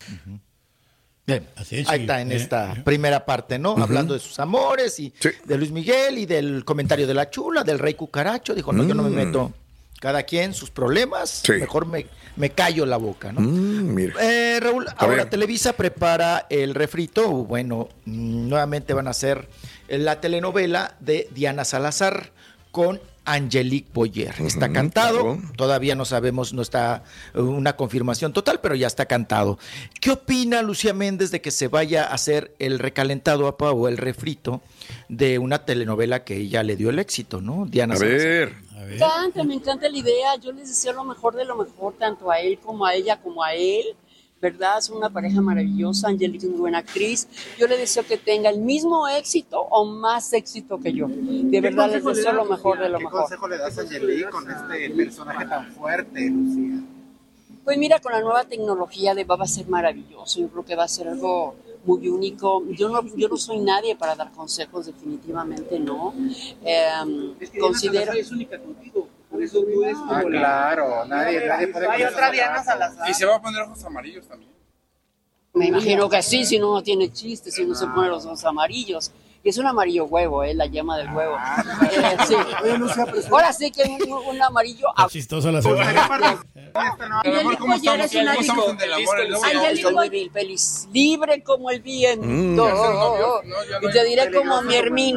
Speaker 14: Bien,
Speaker 13: Así es,
Speaker 14: ahí
Speaker 13: sí.
Speaker 14: está en
Speaker 13: Eh,
Speaker 14: esta
Speaker 13: eh.
Speaker 14: primera parte, ¿no? Hablando de sus amores y
Speaker 12: Sí.
Speaker 14: de Luis Miguel y del comentario de la chula, del rey cucaracho. Dijo, no, yo no me
Speaker 12: Mm.
Speaker 14: meto. Cada quien sus problemas,
Speaker 12: Sí.
Speaker 14: mejor me, me callo la boca, ¿no?
Speaker 12: Mm, mira.
Speaker 14: Eh, Raúl, ahora
Speaker 12: ver.
Speaker 14: Televisa prepara el refrito. Bueno, mm, nuevamente van a hacer la telenovela de Diana Salazar con Angelique Boyer. Está
Speaker 12: Ujú,
Speaker 14: cantado,
Speaker 12: claro.
Speaker 14: todavía no sabemos, no está uh, una confirmación total, pero ya está cantado. ¿Qué opina Lucía Méndez de que se vaya a hacer el recalentado apa o el refrito de una telenovela que ella le dio el éxito, ¿no? Diana
Speaker 12: A
Speaker 14: Salazar.
Speaker 12: ver.
Speaker 23: Me encanta, me encanta la idea. Yo les deseo lo mejor de lo mejor, tanto a él como a ella, como a él. ¿Verdad? Son una pareja maravillosa. Angelique es muy buena actriz. Yo le deseo que tenga el mismo éxito o más éxito que yo. De verdad les deseo lo mejor de lo
Speaker 22: ¿Qué
Speaker 23: mejor.
Speaker 22: consejo le das a Angelique con este personaje tan fuerte, Lucía?
Speaker 23: Pues mira, con la nueva tecnología de va a ser maravilloso. Yo creo que va a ser algo muy único. Yo no, yo no soy nadie para dar consejos, definitivamente no. Eh, considero.
Speaker 22: es única contigo. Por eso tú eres como ah, claro, nadie, nadie puede. Hay otra Diana Salazar.
Speaker 15: Y se va a poner ojos amarillos también.
Speaker 23: Me imagino que sí, si no, no tiene chiste, si no se pone los ojos amarillos. Y es un amarillo huevo, ¿eh? La yema del huevo. Eh, sí. Ahora sí que un, un amarillo.
Speaker 13: Está chistosa la segunda.
Speaker 23: Angelique Boyer es una
Speaker 15: ¿Cómo estamos en el amor? El novio?
Speaker 23: Estoy muy bien, feliz, libre como el viento.
Speaker 12: Mm.
Speaker 23: Y te diré como mi Hermina,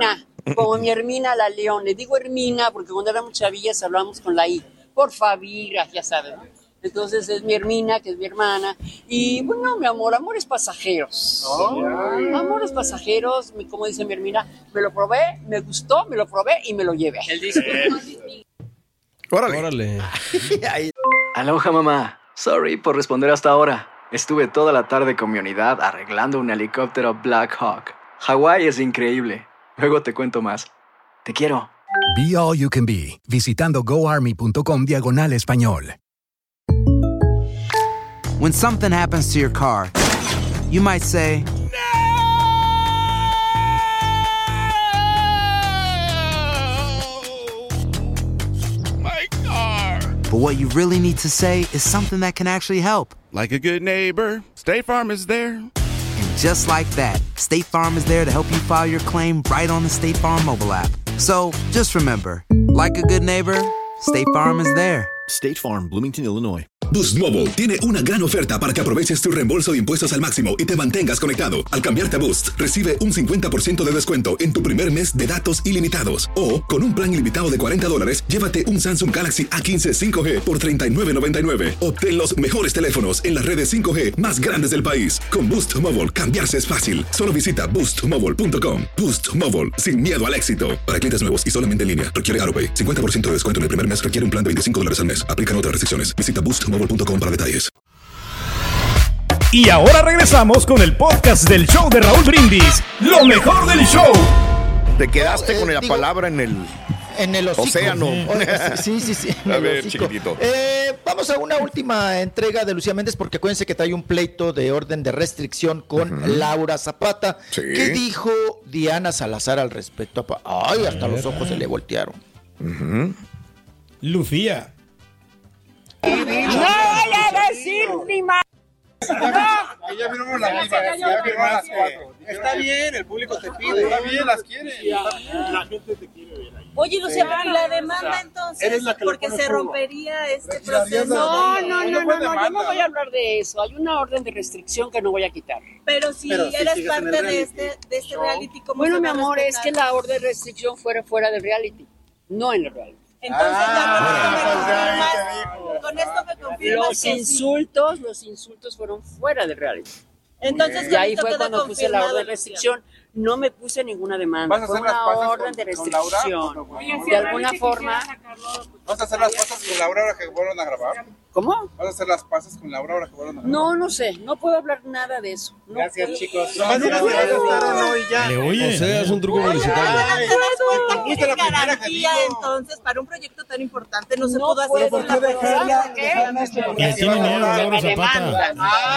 Speaker 23: Como mi Hermina la León. Le digo Hermina porque cuando éramos chavillas hablábamos con la I. Por Favira, ya sabes, ¿no? Entonces es mi Hermina, que es mi hermana. Y bueno, mi amor, amores pasajeros. Oh. Amores pasajeros, como dice mi Hermina, me lo probé, me gustó, me lo probé y me lo llevé. El disco.
Speaker 12: Órale.
Speaker 16: Órale.
Speaker 4: Aloha, mamá. Sorry por responder hasta ahora. Estuve toda la tarde con mi unidad arreglando un helicóptero Black Hawk. Hawái es increíble. Luego te cuento más. Te quiero.
Speaker 5: Be All You Can Be, visitando goarmy.com diagonal español.
Speaker 3: When something happens to your car, you might say,
Speaker 17: My car.
Speaker 3: but what you really need to say is something that can actually help.
Speaker 17: Like a good neighbor, State Farm is there.
Speaker 3: And just like that, State Farm is there to help you file your claim right on the State Farm mobile app. So just remember, like a good neighbor, State Farm is there.
Speaker 6: State Farm, Bloomington, Illinois.
Speaker 7: Boost Mobile tiene una gran oferta para que aproveches tu reembolso de impuestos al máximo y te mantengas conectado. Al cambiarte a Boost, recibe un cincuenta por ciento de descuento en tu primer mes de datos ilimitados. O, con un plan ilimitado de cuarenta dólares, llévate un Samsung Galaxy A quince cinco G por treinta y nueve noventa y nueve. Obtén los mejores teléfonos en las redes cinco G más grandes del país. Con Boost Mobile, cambiarse es fácil. Solo visita boost mobile punto com. Boost Mobile, sin miedo al éxito. Para clientes nuevos y solamente en línea, requiere AutoPay. cincuenta por ciento de descuento en el primer mes requiere un plan de veinticinco dólares al mes. Aplican otras restricciones. Visita boost mobile punto com para detalles.
Speaker 18: Y ahora regresamos con el podcast del show de Raúl Brindis. Lo mejor del show.
Speaker 12: Te quedaste
Speaker 14: No, eh,
Speaker 12: con la
Speaker 14: digo,
Speaker 12: palabra en el
Speaker 14: en el hocico.
Speaker 12: océano.
Speaker 14: Sí, sí, sí.
Speaker 12: A ver, chiquitito.
Speaker 14: Eh, vamos a una última entrega de Lucía Méndez, porque acuérdense que trae un pleito de orden de restricción con uh-huh. Laura Zapata. Sí. ¿Qué dijo Diana Salazar al respecto? Ay, hasta los ojos se le voltearon.
Speaker 12: Uh-huh.
Speaker 13: Lucía.
Speaker 23: No voy a decir ni más.
Speaker 15: No. Ya firmamos la misma. Ya firmamos las cuatro. Está bien, el público te pide. Está bien, las quiere. La gente te quiere ver ahí.
Speaker 24: Oye, Lucía, pero ¿y la demanda entonces? Porque se rompería este proceso.
Speaker 23: No, no, no, no, no, yo no voy a hablar de eso. Hay una orden de restricción que no voy a quitar.
Speaker 24: Pero si pero eres si parte de este, de este no. reality, ¿cómo
Speaker 23: Bueno, mi amor, es que la orden de restricción fuera fuera del reality, no en el reality.
Speaker 24: Entonces ah, ya con, con esto me confirmas
Speaker 23: los insultos, sí. los insultos fueron fuera del reality.
Speaker 24: Entonces,
Speaker 23: y ahí fue cuando puse la orden de restricción. No me puse ninguna demanda, fue una orden con, de restricción. Laura, de alguna forma.
Speaker 15: ¿Vas a hacer las pasas con Laura ahora que vuelvan a grabar?
Speaker 23: ¿Cómo?
Speaker 15: ¿Vas a hacer las pasas con Laura ahora que vuelvan a grabar?
Speaker 23: No, no sé, no puedo hablar nada de eso. No
Speaker 15: gracias,
Speaker 23: puedo.
Speaker 15: chicos.
Speaker 23: No, no, no,
Speaker 15: no, ya.
Speaker 13: Le oye.
Speaker 16: O sea, es un truco publicitario.
Speaker 24: ¿Qué garantía entonces para un proyecto tan importante no se
Speaker 23: no
Speaker 24: pudo hacer?
Speaker 23: ¿Por qué dejarla?
Speaker 13: Que tiene miedo Laura Zapata.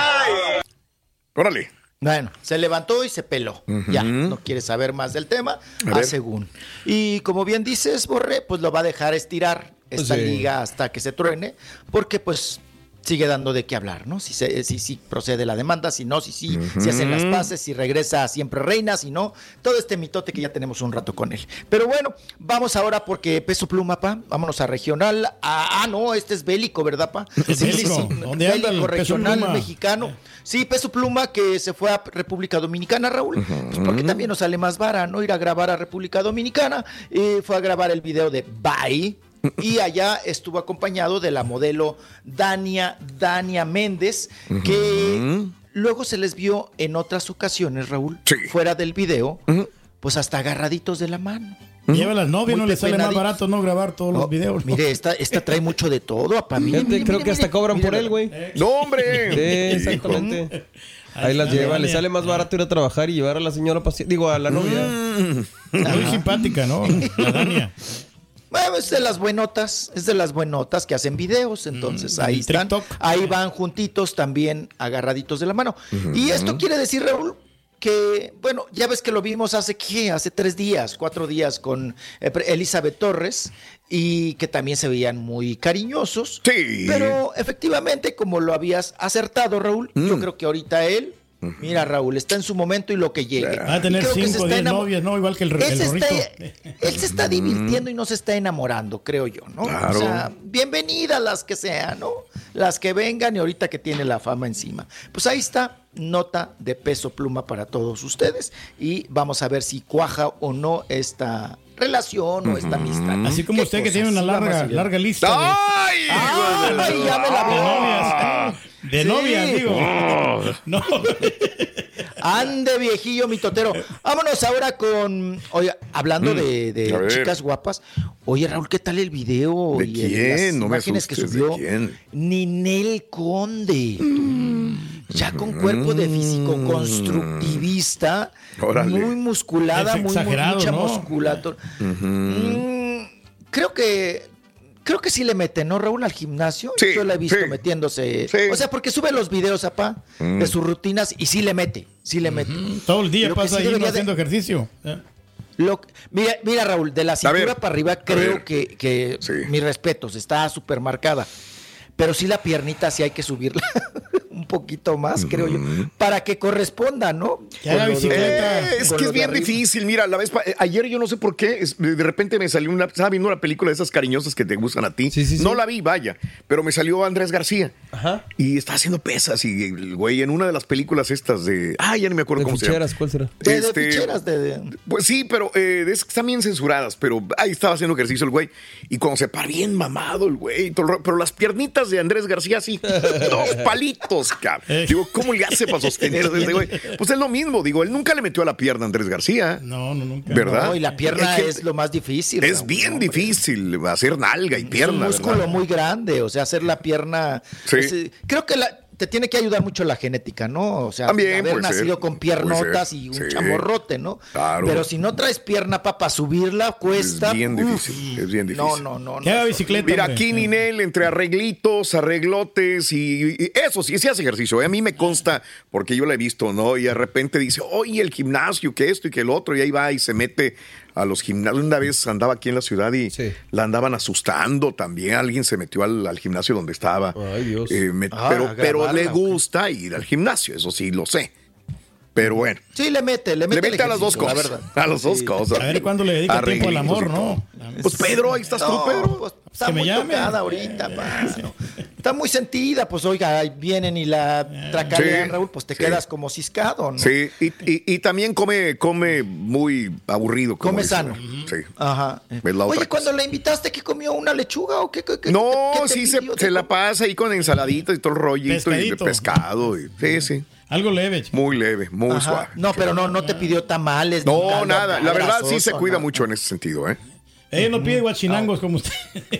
Speaker 12: Órale.
Speaker 14: Bueno, se levantó y se peló. Uh-huh. Ya, no quiere saber más del tema, a, a según. Y como bien dices, Borré, pues lo va a dejar estirar esta sí. liga hasta que se truene, porque pues sigue dando de qué hablar, ¿no? Si se, si, si procede la demanda, si no, si sí, uh-huh. si hacen las paces, si regresa siempre reina, si no, todo este mitote que ya tenemos un rato con él. Pero bueno, vamos ahora porque Peso Pluma, pa, vámonos a regional. Ah, ah no, este es bélico, ¿verdad, pa?
Speaker 13: ¿Es
Speaker 14: sí,
Speaker 13: bélico?
Speaker 14: Sí, sí.
Speaker 13: ¿Dónde
Speaker 14: bélico,
Speaker 13: anda el
Speaker 14: regional
Speaker 13: Peso Pluma?
Speaker 14: Mexicano. Sí, Peso Pluma que se fue a República Dominicana, Raúl, uh-huh. pues porque también nos sale más vara, ¿no? Ir a grabar a República Dominicana. Eh, fue a grabar el video de Bye. Y allá estuvo acompañado de la modelo Dania, Dania Méndez, uh-huh. que luego se les vio en otras ocasiones, Raúl, sí. fuera del video, uh-huh. pues hasta agarraditos de la mano.
Speaker 13: Lleva a las novias, no le sale más barato no grabar todos no, los videos. ¿No?
Speaker 14: Mire, esta, esta trae mucho de todo. Para mí,
Speaker 16: Fíjate,
Speaker 14: mire,
Speaker 16: creo
Speaker 14: mire,
Speaker 16: que hasta
Speaker 14: mire,
Speaker 16: cobran
Speaker 14: mire,
Speaker 16: por él, güey.
Speaker 12: ¡No, hombre!
Speaker 16: Sí, exactamente. Ahí las lleva, le sale más barato ir a trabajar y llevar a la señora, digo, a la novia.
Speaker 13: Mm. Muy simpática, ¿no? La Dania.
Speaker 14: Bueno, es de las buenotas, es de las buenotas que hacen videos, entonces mm, ahí están, TikTok. Ahí van juntitos también agarraditos de la mano. Uh-huh. Y esto quiere decir, Raúl, que, bueno, ya ves que lo vimos hace, ¿qué? Hace tres días, cuatro días con Elizabeth Torres y que también se veían muy cariñosos.
Speaker 12: Sí.
Speaker 14: Pero efectivamente, como lo habías acertado, Raúl, mm. yo creo que ahorita él, mira, Raúl, está en su momento y lo que llegue.
Speaker 13: Va a tener cinco o diez novias, ¿no? Igual que el, el
Speaker 14: Rorrito. Él se está divirtiendo y no se está enamorando, creo yo, ¿no?
Speaker 12: Claro.
Speaker 14: O sea, bienvenidas las que sean, ¿no? Las que vengan y ahorita que tiene la fama encima. Pues ahí está. nota de Peso Pluma para todos ustedes y vamos a ver si cuaja o no esta relación o esta amistad.
Speaker 13: Así como usted que tiene una larga, larga lista.
Speaker 12: ¡Ay!
Speaker 14: De... ¡Ay! ¡Ay! Ya me la vi.
Speaker 13: De novias,
Speaker 14: sí.
Speaker 13: digo. No.
Speaker 14: Ande, viejillo mitotero. Vámonos ahora con. Oye, hablando mm, de, de chicas guapas. Oye, Raúl, ¿qué tal el video?
Speaker 12: ¿De
Speaker 14: y
Speaker 12: quién?
Speaker 14: Las
Speaker 12: no
Speaker 14: imágenes
Speaker 12: me
Speaker 14: que subió
Speaker 12: ¿de quién?
Speaker 14: Ninel Conde. Mm. Ya con cuerpo de físico-constructivista.
Speaker 12: Órale.
Speaker 14: Muy musculada,
Speaker 13: es
Speaker 14: muy, muy mucha
Speaker 13: ¿no?
Speaker 14: musculatura.
Speaker 12: Uh-huh.
Speaker 14: Mm, creo que. Creo que sí le mete, ¿no, Raúl, al gimnasio?
Speaker 12: Sí,
Speaker 14: Yo la he visto
Speaker 12: sí,
Speaker 14: metiéndose.
Speaker 12: Sí.
Speaker 14: O sea, porque sube los videos, apá, mm. de sus rutinas y sí le mete, sí le mete.
Speaker 13: Mm-hmm. Todo el día
Speaker 14: Lo
Speaker 13: pasa
Speaker 14: sí
Speaker 13: ahí
Speaker 14: de...
Speaker 13: haciendo ejercicio. ¿Eh?
Speaker 14: Lo... Mira, mira, Raúl, de la cintura
Speaker 12: ver,
Speaker 14: para arriba creo que, que
Speaker 12: sí.
Speaker 14: mis respetos, está súper marcada. Pero sí la piernita sí hay que subirla un poquito más, mm-hmm. creo yo, para que corresponda, ¿no?
Speaker 13: Que haga bicicleta.
Speaker 12: Eh, es que es bien difícil. Mira, la vez pa- ayer yo no sé por qué, es, de repente me salió una, estaba viendo una película de esas cariñosas que te gustan a ti.
Speaker 16: Sí, sí, sí.
Speaker 12: No la vi, vaya, pero me salió Andrés García.
Speaker 16: Ajá.
Speaker 12: Y está haciendo pesas y el güey en una de las películas estas de, ah, ya no me acuerdo
Speaker 16: de
Speaker 12: cómo
Speaker 16: ficheras,
Speaker 12: se llama.
Speaker 16: ¿cuál será?
Speaker 14: De,
Speaker 12: Este,
Speaker 14: de ficheras, de, de...
Speaker 12: Pues sí, pero eh, de esas que están bien censuradas, pero ahí estaba haciendo ejercicio el güey y cuando se para bien mamado el güey, todo, pero las piernitas de Andrés García sí, dos palitos, cabrón. Digo, ¿cómo le hace para sostener ese güey? Pues es lo mismo, digo, él nunca le metió a la pierna a Andrés García.
Speaker 13: No, no, nunca.
Speaker 12: ¿Verdad?
Speaker 14: No, y la pierna
Speaker 12: es, que
Speaker 14: es lo más difícil.
Speaker 12: Es
Speaker 14: Raúl,
Speaker 12: bien
Speaker 14: no,
Speaker 12: difícil hacer nalga y pierna.
Speaker 14: Es un músculo
Speaker 12: ¿verdad?
Speaker 14: muy grande, o sea, hacer la pierna.
Speaker 12: Sí.
Speaker 14: Es, creo que la, te tiene que ayudar mucho la genética, ¿no? O sea,
Speaker 12: También
Speaker 14: haber
Speaker 12: puede
Speaker 14: nacido
Speaker 12: ser,
Speaker 14: con piernotas
Speaker 12: puede ser,
Speaker 14: y un
Speaker 12: sí.
Speaker 14: chamorrote, ¿no?
Speaker 12: Claro.
Speaker 14: Pero si no traes pierna para subirla, cuesta.
Speaker 12: Es bien
Speaker 14: uf,
Speaker 12: difícil, es bien difícil.
Speaker 14: No, no, no.
Speaker 13: Que haga
Speaker 14: no,
Speaker 13: bicicleta.
Speaker 12: Mira,
Speaker 13: hombre.
Speaker 12: aquí Ninel, entre arreglitos, arreglotes y, y eso sí, sí hace ejercicio. ¿eh? A mí me consta, porque yo la he visto, ¿no? Y de repente dice, oye, el gimnasio, que esto y que el otro, y ahí va y se mete a los gimnasios. Una vez andaba aquí en la ciudad y
Speaker 16: Sí.
Speaker 12: la andaban asustando también. Alguien se metió al, al gimnasio donde estaba.
Speaker 16: Ay, Dios.
Speaker 12: Eh, me-
Speaker 14: Ah,
Speaker 12: pero, pero
Speaker 14: grabarla,
Speaker 12: le
Speaker 14: ok.
Speaker 12: gusta ir al gimnasio, eso sí, lo sé. Pero bueno.
Speaker 14: Sí, le mete, le mete.
Speaker 12: Le mete
Speaker 14: el
Speaker 12: a las dos
Speaker 14: ejercicio,
Speaker 12: cosas.
Speaker 14: la verdad.
Speaker 12: A las dos
Speaker 14: Sí.
Speaker 12: cosas.
Speaker 13: A ver cuándo le dedica tiempo al amor, ¿no?
Speaker 12: Pues Pedro, ahí estás
Speaker 14: No,
Speaker 12: tú, Pedro.
Speaker 14: pues, está
Speaker 13: Que me
Speaker 14: muy
Speaker 13: llame.
Speaker 14: tocada ahorita, pa, no. Está muy sentida, pues oiga, ahí vienen y la tracarean,
Speaker 12: Sí,
Speaker 14: Raúl, pues te
Speaker 12: sí.
Speaker 14: quedas como ciscado, ¿no?
Speaker 12: Sí, y, y, y también come, come muy aburrido. como
Speaker 14: Come
Speaker 12: dicen.
Speaker 14: sano.
Speaker 12: Sí.
Speaker 14: Ajá.
Speaker 12: Es la otra
Speaker 14: Oye, cuando
Speaker 12: cosa.
Speaker 14: la invitaste, ¿qué comió? ¿Una lechuga o qué? qué, qué
Speaker 12: No,
Speaker 14: qué te
Speaker 12: sí se,
Speaker 14: pidió?
Speaker 12: se la pasa ahí con ensaladita y todo el rollito y de
Speaker 13: Pescadito.
Speaker 12: pescado. Y, sí, sí.
Speaker 13: Algo leve, chico.
Speaker 12: Muy leve, muy
Speaker 14: Ajá.
Speaker 12: suave.
Speaker 14: No, pero no, no te pidió tamales. ni
Speaker 12: No,
Speaker 14: algo
Speaker 12: nada. La verdad sí se
Speaker 14: grasoso,
Speaker 12: cuida
Speaker 14: nada.
Speaker 12: mucho en ese sentido, ¿eh?
Speaker 13: Ella no pide guachinangos como usted.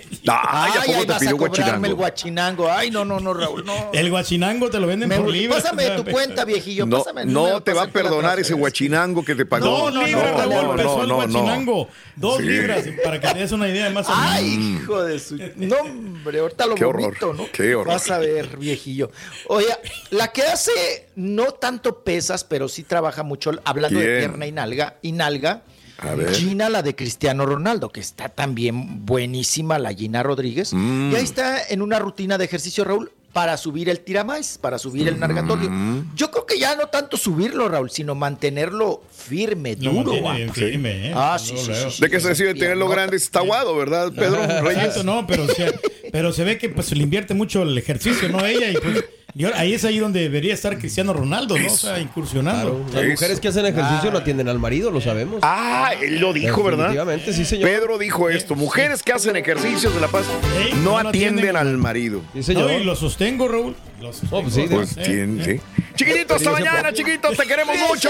Speaker 12: Ay, ¿a
Speaker 14: Ay,
Speaker 12: poco
Speaker 14: ahí
Speaker 12: te
Speaker 14: vas a
Speaker 12: pidió
Speaker 14: cobrarme el
Speaker 12: guachinango?
Speaker 14: guachinango. Ay, no, no, no, Raúl, no.
Speaker 13: El guachinango te lo venden
Speaker 14: Me-
Speaker 13: por libre.
Speaker 14: pásame tu cuenta, viejillo.
Speaker 12: No,
Speaker 14: Pásame el
Speaker 12: no
Speaker 14: número
Speaker 12: te
Speaker 14: para
Speaker 12: va a
Speaker 14: hacerte la
Speaker 12: perdonar ese
Speaker 14: transferencia.
Speaker 12: guachinango que te pagó.
Speaker 13: Dos libras,
Speaker 14: no,
Speaker 13: Raúl,
Speaker 14: no,
Speaker 13: empezó
Speaker 12: no,
Speaker 13: el
Speaker 12: no,
Speaker 13: guachinango. Dos
Speaker 12: Sí.
Speaker 13: libras, para que te des una idea más o menos.
Speaker 14: Ay, hijo de su... No, hombre, ahorita lo
Speaker 12: Qué horror,
Speaker 14: vomito, ¿no?
Speaker 12: qué horror.
Speaker 14: Vas a ver, viejillo. Oye, la que hace no tanto pesas, pero sí trabaja mucho, hablando de
Speaker 12: ¿Quién?
Speaker 14: pierna y nalga, y nalga,
Speaker 12: A ver.
Speaker 14: Gina, la de Cristiano Ronaldo, que está también buenísima, la Gina Rodríguez.
Speaker 12: Mm.
Speaker 14: Y ahí está en una rutina de ejercicio, Raúl, para subir el tiramais, para subir el nargatorio.
Speaker 12: Mm.
Speaker 14: Yo creo que ya no tanto subirlo, Raúl, sino mantenerlo firme,
Speaker 13: Lo
Speaker 14: duro.
Speaker 13: mantiene
Speaker 14: va.
Speaker 13: bien firme, ¿eh?
Speaker 14: Ah, sí,
Speaker 13: Luego,
Speaker 14: sí,
Speaker 13: luego.
Speaker 14: sí,
Speaker 12: De que se decide tenerlo grande está aguado, ¿verdad, Pedro Reyes?
Speaker 13: Exacto, no, pero, se, pero se ve que pues, le invierte mucho el ejercicio, ¿no? Ella, y pues, y ahora, ahí es ahí donde debería estar Cristiano Ronaldo, ¿no? O sea, incursionando.
Speaker 16: Las mujeres que hacen ejercicio no atienden al marido, lo sabemos.
Speaker 12: Ah, él lo dijo, ¿verdad?
Speaker 16: Definitivamente, sí, señor.
Speaker 12: Pedro dijo esto. Mujeres que hacen ejercicios de la paz
Speaker 13: Ey,
Speaker 12: no
Speaker 13: no lo
Speaker 12: atienden
Speaker 13: atienden.
Speaker 12: al marido.
Speaker 16: Sí, señor.
Speaker 13: No, y lo sostengo, Raúl. Lo sostengo.
Speaker 16: Oh, pues sí,
Speaker 12: Pues
Speaker 13: Eh,
Speaker 12: tiene,
Speaker 13: eh.
Speaker 12: sí. Chiquitito, hasta mañana, chiquitos, te queremos mucho.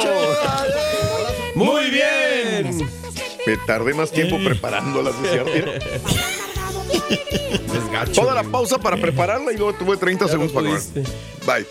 Speaker 16: Muy bien.
Speaker 12: Me tardé más tiempo
Speaker 13: Eh.
Speaker 12: preparándola, ¿sí, cierto?
Speaker 16: Es gacho.
Speaker 12: Toda la pausa para prepararla y luego tuve treinta
Speaker 16: Ya
Speaker 12: segundos
Speaker 16: lo
Speaker 12: para comer.
Speaker 16: pudiste.
Speaker 12: Bye.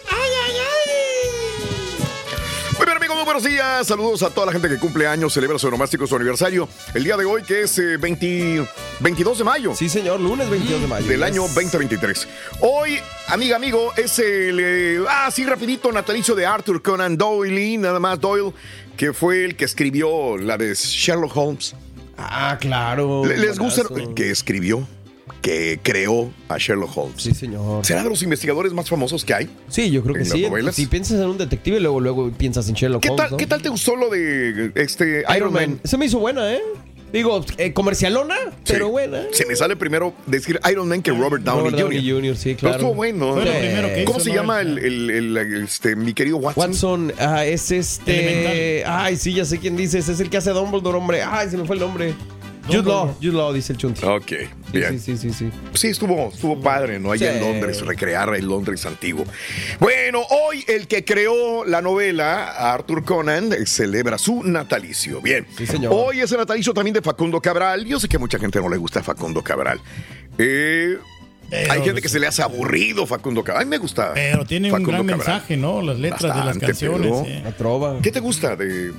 Speaker 12: Muy bien, amigos, muy buenos días. Saludos a toda la gente que cumple años, celebra su onomástico, su aniversario. El día de hoy, que es eh, veinte, veintidós de mayo.
Speaker 16: Sí, señor, lunes veintidós de mayo.
Speaker 12: Del
Speaker 16: Yes.
Speaker 12: año veinte veintitrés. Hoy, amiga, amigo, es el, eh, ah, sí, rapidito, natalicio de Arthur Conan Doyle, nada más Doyle, que fue el que escribió la de Sherlock Holmes.
Speaker 16: Ah, claro.
Speaker 12: Le- ¿Les gusta
Speaker 16: Buenazo.
Speaker 12: que escribió, que creó a Sherlock Holmes?
Speaker 16: Sí, señor.
Speaker 12: ¿Será de los investigadores más famosos que hay?
Speaker 16: Sí, yo creo que
Speaker 12: ¿En las
Speaker 16: sí.
Speaker 12: novelas?
Speaker 16: Si piensas en un detective, luego luego piensas en Sherlock
Speaker 12: ¿Qué
Speaker 16: Holmes,
Speaker 12: tal,
Speaker 16: ¿no?
Speaker 12: ¿Qué tal te gustó lo de este Iron, Man?
Speaker 16: Se me hizo buena, ¿eh? Digo, eh, comercialona, pero
Speaker 12: Sí.
Speaker 16: buena.
Speaker 12: Se me sale primero decir Iron Man que Robert Downey
Speaker 16: Robert Downey
Speaker 12: junior
Speaker 16: junior, sí,
Speaker 12: Pero
Speaker 16: claro.
Speaker 12: estuvo bueno.
Speaker 16: Fue lo primero que
Speaker 12: ¿Cómo
Speaker 16: hizo,
Speaker 12: se
Speaker 16: ¿no?
Speaker 12: llama el, el, el- el- este, mi querido Watson?
Speaker 16: Watson, ah, es este.
Speaker 12: Elemental.
Speaker 16: Ay, sí, ya sé quién dices. Es el que hace a Dumbledore, hombre. Ay, se me fue el nombre. Jude Law, Jude Law, dice el Chunti.
Speaker 12: Ok, bien.
Speaker 16: Sí, sí, sí, sí.
Speaker 12: Sí, estuvo, estuvo padre, ¿no? Allá
Speaker 16: Sí.
Speaker 12: en Londres, recrear el Londres antiguo. Bueno, hoy el que creó la novela, Arthur Conan, eh, celebra su natalicio. Bien.
Speaker 16: Sí, señor.
Speaker 12: Hoy es el natalicio también de Facundo Cabral. Yo sé que a mucha gente no le gusta Facundo Cabral. Eh,
Speaker 13: Pero,
Speaker 12: hay gente que se le hace aburrido Facundo Cabral. A mí me gusta.
Speaker 13: Pero tiene un
Speaker 12: Facundo
Speaker 13: gran
Speaker 12: Cabral.
Speaker 13: mensaje, ¿no? Las letras de las
Speaker 12: Bastante,
Speaker 13: canciones.
Speaker 12: pero-
Speaker 13: sí.
Speaker 16: La trova.
Speaker 12: ¿Qué te gusta de...?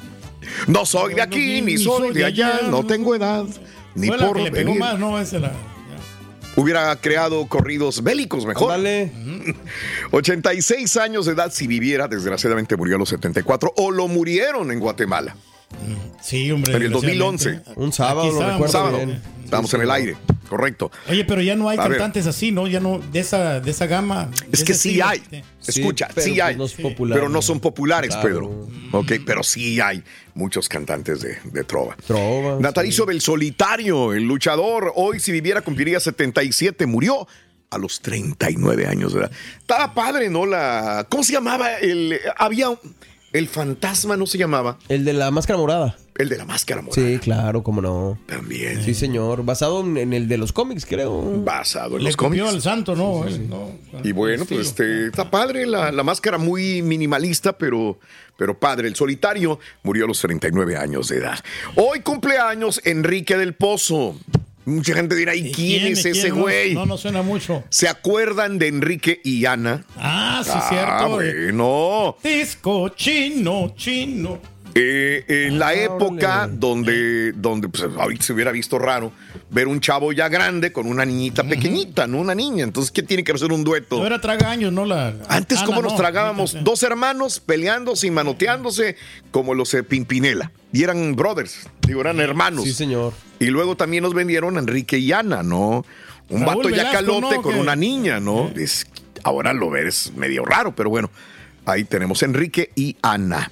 Speaker 12: No soy de aquí, ni soy de allá, no tengo edad, ni
Speaker 13: Fue la
Speaker 12: por
Speaker 13: que le pegó
Speaker 12: venir.
Speaker 13: más, ¿no? Esa la...
Speaker 12: Hubiera creado corridos bélicos mejor.
Speaker 16: Dale.
Speaker 12: ochenta y seis años de edad si viviera, desgraciadamente murió a los setenta y cuatro, o lo murieron en Guatemala.
Speaker 13: Sí, hombre.
Speaker 12: En el dos mil once.
Speaker 13: desgraciadamente.
Speaker 16: Un sábado,
Speaker 13: Aquí
Speaker 16: lo
Speaker 13: estábamos.
Speaker 16: recuerdo
Speaker 12: Sábado.
Speaker 16: bien.
Speaker 12: Estábamos en el aire, correcto.
Speaker 13: Oye, pero ya no hay
Speaker 12: A ver.
Speaker 13: cantantes así, ¿no? Ya no, de esa, de esa gama.
Speaker 12: Es
Speaker 13: de
Speaker 12: que
Speaker 13: ese
Speaker 12: sí
Speaker 13: estilo.
Speaker 12: hay.
Speaker 16: Sí,
Speaker 12: Escucha,
Speaker 16: pero
Speaker 12: sí
Speaker 16: pues
Speaker 12: hay.
Speaker 16: no es popular,
Speaker 12: pero no son populares,
Speaker 16: Claro.
Speaker 12: Pedro. Ok, pero sí hay muchos cantantes de, de trova.
Speaker 16: Trova.
Speaker 12: Natalicio del Solitario, el luchador. Hoy, si viviera, cumpliría setenta y siete. Murió a los treinta y nueve años de edad. Estaba padre, ¿no? La, ¿cómo se llamaba? El, había un- el fantasma, ¿no se llamaba?
Speaker 16: El de la máscara morada.
Speaker 12: El de la máscara morada.
Speaker 16: Sí, claro, cómo no.
Speaker 12: También.
Speaker 16: Sí, señor. Basado en, en el de los cómics, creo.
Speaker 12: Basado en
Speaker 13: Le
Speaker 12: los
Speaker 13: copió
Speaker 12: cómics.
Speaker 13: al santo, ¿no? Él, no.
Speaker 12: Y bueno, pues este, está padre la, la máscara muy minimalista, pero, pero padre. El Solitario murió a los treinta y nueve años de edad. Hoy cumpleaños Enrique del Pozo. Mucha gente dirá, ¿y quién, es
Speaker 13: ¿Quién?
Speaker 12: ese
Speaker 13: No,
Speaker 12: güey?
Speaker 13: No, no suena mucho.
Speaker 12: ¿Se acuerdan de Enrique y Ana?
Speaker 13: Ah, sí,
Speaker 12: Ah,
Speaker 13: cierto.
Speaker 12: bueno.
Speaker 13: Disco chino, chino.
Speaker 12: Eh, en la
Speaker 16: Ah,
Speaker 12: época
Speaker 16: órale.
Speaker 12: donde, donde pues, ahorita se hubiera visto raro ver un chavo ya grande con una niñita pequeñita, ¿no? Una niña. Entonces, ¿qué tiene que hacer un dueto?
Speaker 13: No era tragaños, ¿no? La,
Speaker 12: Antes,
Speaker 13: Ana,
Speaker 12: ¿cómo nos
Speaker 13: no,
Speaker 12: tragábamos?
Speaker 13: fíjate.
Speaker 12: Dos hermanos peleándose y manoteándose como los de Pimpinela. Y eran brothers, digo, eran hermanos.
Speaker 16: Sí, señor.
Speaker 12: Y luego también nos vendieron a Enrique y Ana, ¿no? Un
Speaker 13: Raúl
Speaker 12: vato ya
Speaker 13: Velasco,
Speaker 12: calote
Speaker 13: ¿no?
Speaker 12: con
Speaker 13: ¿Qué?
Speaker 12: una niña, ¿no? Es- ahora lo ves medio raro, pero bueno. Ahí tenemos Enrique y Ana.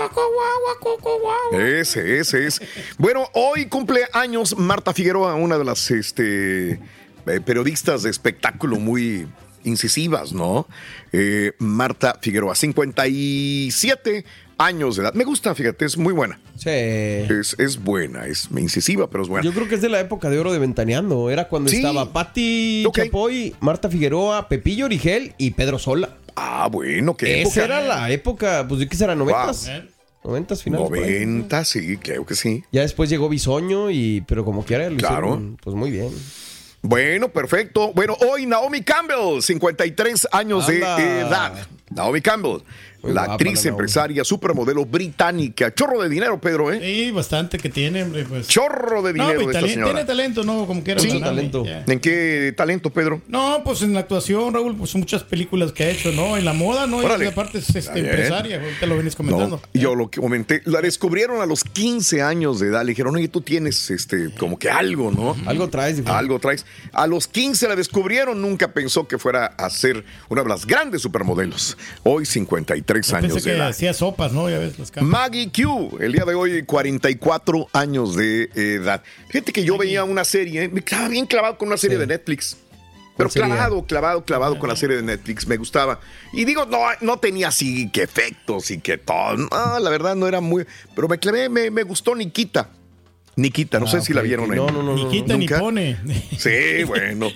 Speaker 12: Ese, ese es. Bueno, hoy cumple años Marta Figueroa, una de las este, eh, periodistas de espectáculo muy incisivas, ¿no? Eh, Marta Figueroa, cincuenta y siete años de edad. Me gusta, fíjate, es muy buena.
Speaker 16: Sí.
Speaker 12: Es, es buena, es incisiva, pero es buena.
Speaker 16: Yo creo que es de la época de oro de Ventaneando. Era cuando
Speaker 12: Sí.
Speaker 16: estaba Pati
Speaker 12: Ok.
Speaker 16: Chapoy, Marta Figueroa, Pepillo Origel y Pedro Sola.
Speaker 12: Ah, bueno, qué
Speaker 16: Esa
Speaker 12: época.
Speaker 16: era la época, pues, ¿de qué será? ¿Noventas? Noventas finales. por ahí.
Speaker 12: noventa, sí, creo que sí.
Speaker 16: Ya después llegó Bisoño y, pero como quiera, lo
Speaker 12: Claro.
Speaker 16: hicieron, pues muy bien.
Speaker 12: Bueno, perfecto. Bueno, hoy Naomi Campbell, cincuenta y tres años
Speaker 16: Anda.
Speaker 12: de edad. Naomi Campbell,
Speaker 16: Muy
Speaker 12: la
Speaker 16: guapa,
Speaker 12: actriz,
Speaker 16: la Naomi.
Speaker 12: empresaria, supermodelo británica. Chorro de dinero, Pedro, ¿eh?
Speaker 13: Sí, bastante que tiene, hombre. Pues.
Speaker 12: Chorro de
Speaker 13: No,
Speaker 12: dinero
Speaker 13: pues,
Speaker 12: de esta
Speaker 13: talen-
Speaker 12: señora.
Speaker 13: tiene talento, ¿no? Como quiera.
Speaker 12: Sí,
Speaker 13: Naomi,
Speaker 16: talento.
Speaker 13: ya.
Speaker 12: ¿En qué talento, Pedro?
Speaker 13: No, pues en la actuación, Raúl, pues muchas películas que ha hecho, ¿no? En la moda, ¿no?
Speaker 12: Órale.
Speaker 13: Y aparte es
Speaker 12: Está
Speaker 13: este,
Speaker 12: bien.
Speaker 13: empresaria, ahorita lo vienes comentando.
Speaker 12: No, yo lo que comenté, la descubrieron a los quince años de edad. Le dijeron, oye, tú tienes este, como que algo, ¿no?
Speaker 16: Algo traes. dijo.
Speaker 12: Algo traes. A los quince la descubrieron, nunca pensó que fuera a ser una de las grandes supermodelos. Hoy cincuenta y tres
Speaker 13: Yo
Speaker 12: años
Speaker 13: pensé
Speaker 12: de
Speaker 13: que
Speaker 12: edad.
Speaker 13: hacía sopas, ¿no? Ya ves las cámaras.
Speaker 12: Maggie Q, el día de hoy cuarenta y cuatro años de edad. Fíjate que yo veía una serie, me estaba bien clavado con una serie
Speaker 16: Sí.
Speaker 12: de Netflix. Pero
Speaker 16: ¿Cuál sería?
Speaker 12: clavado, clavado, clavado con la serie de Netflix, me gustaba. Y digo, no, no tenía así que efectos y que todo. No, la verdad no era muy. Pero me clavé, me, me gustó Nikita. Nikita, no
Speaker 16: Ah,
Speaker 12: sé si la
Speaker 16: ok,
Speaker 12: vieron
Speaker 16: ok.
Speaker 12: en-
Speaker 16: No, no, no,
Speaker 13: Ni quita ni
Speaker 12: ¿Nunca?
Speaker 13: pone.
Speaker 12: Sí, bueno.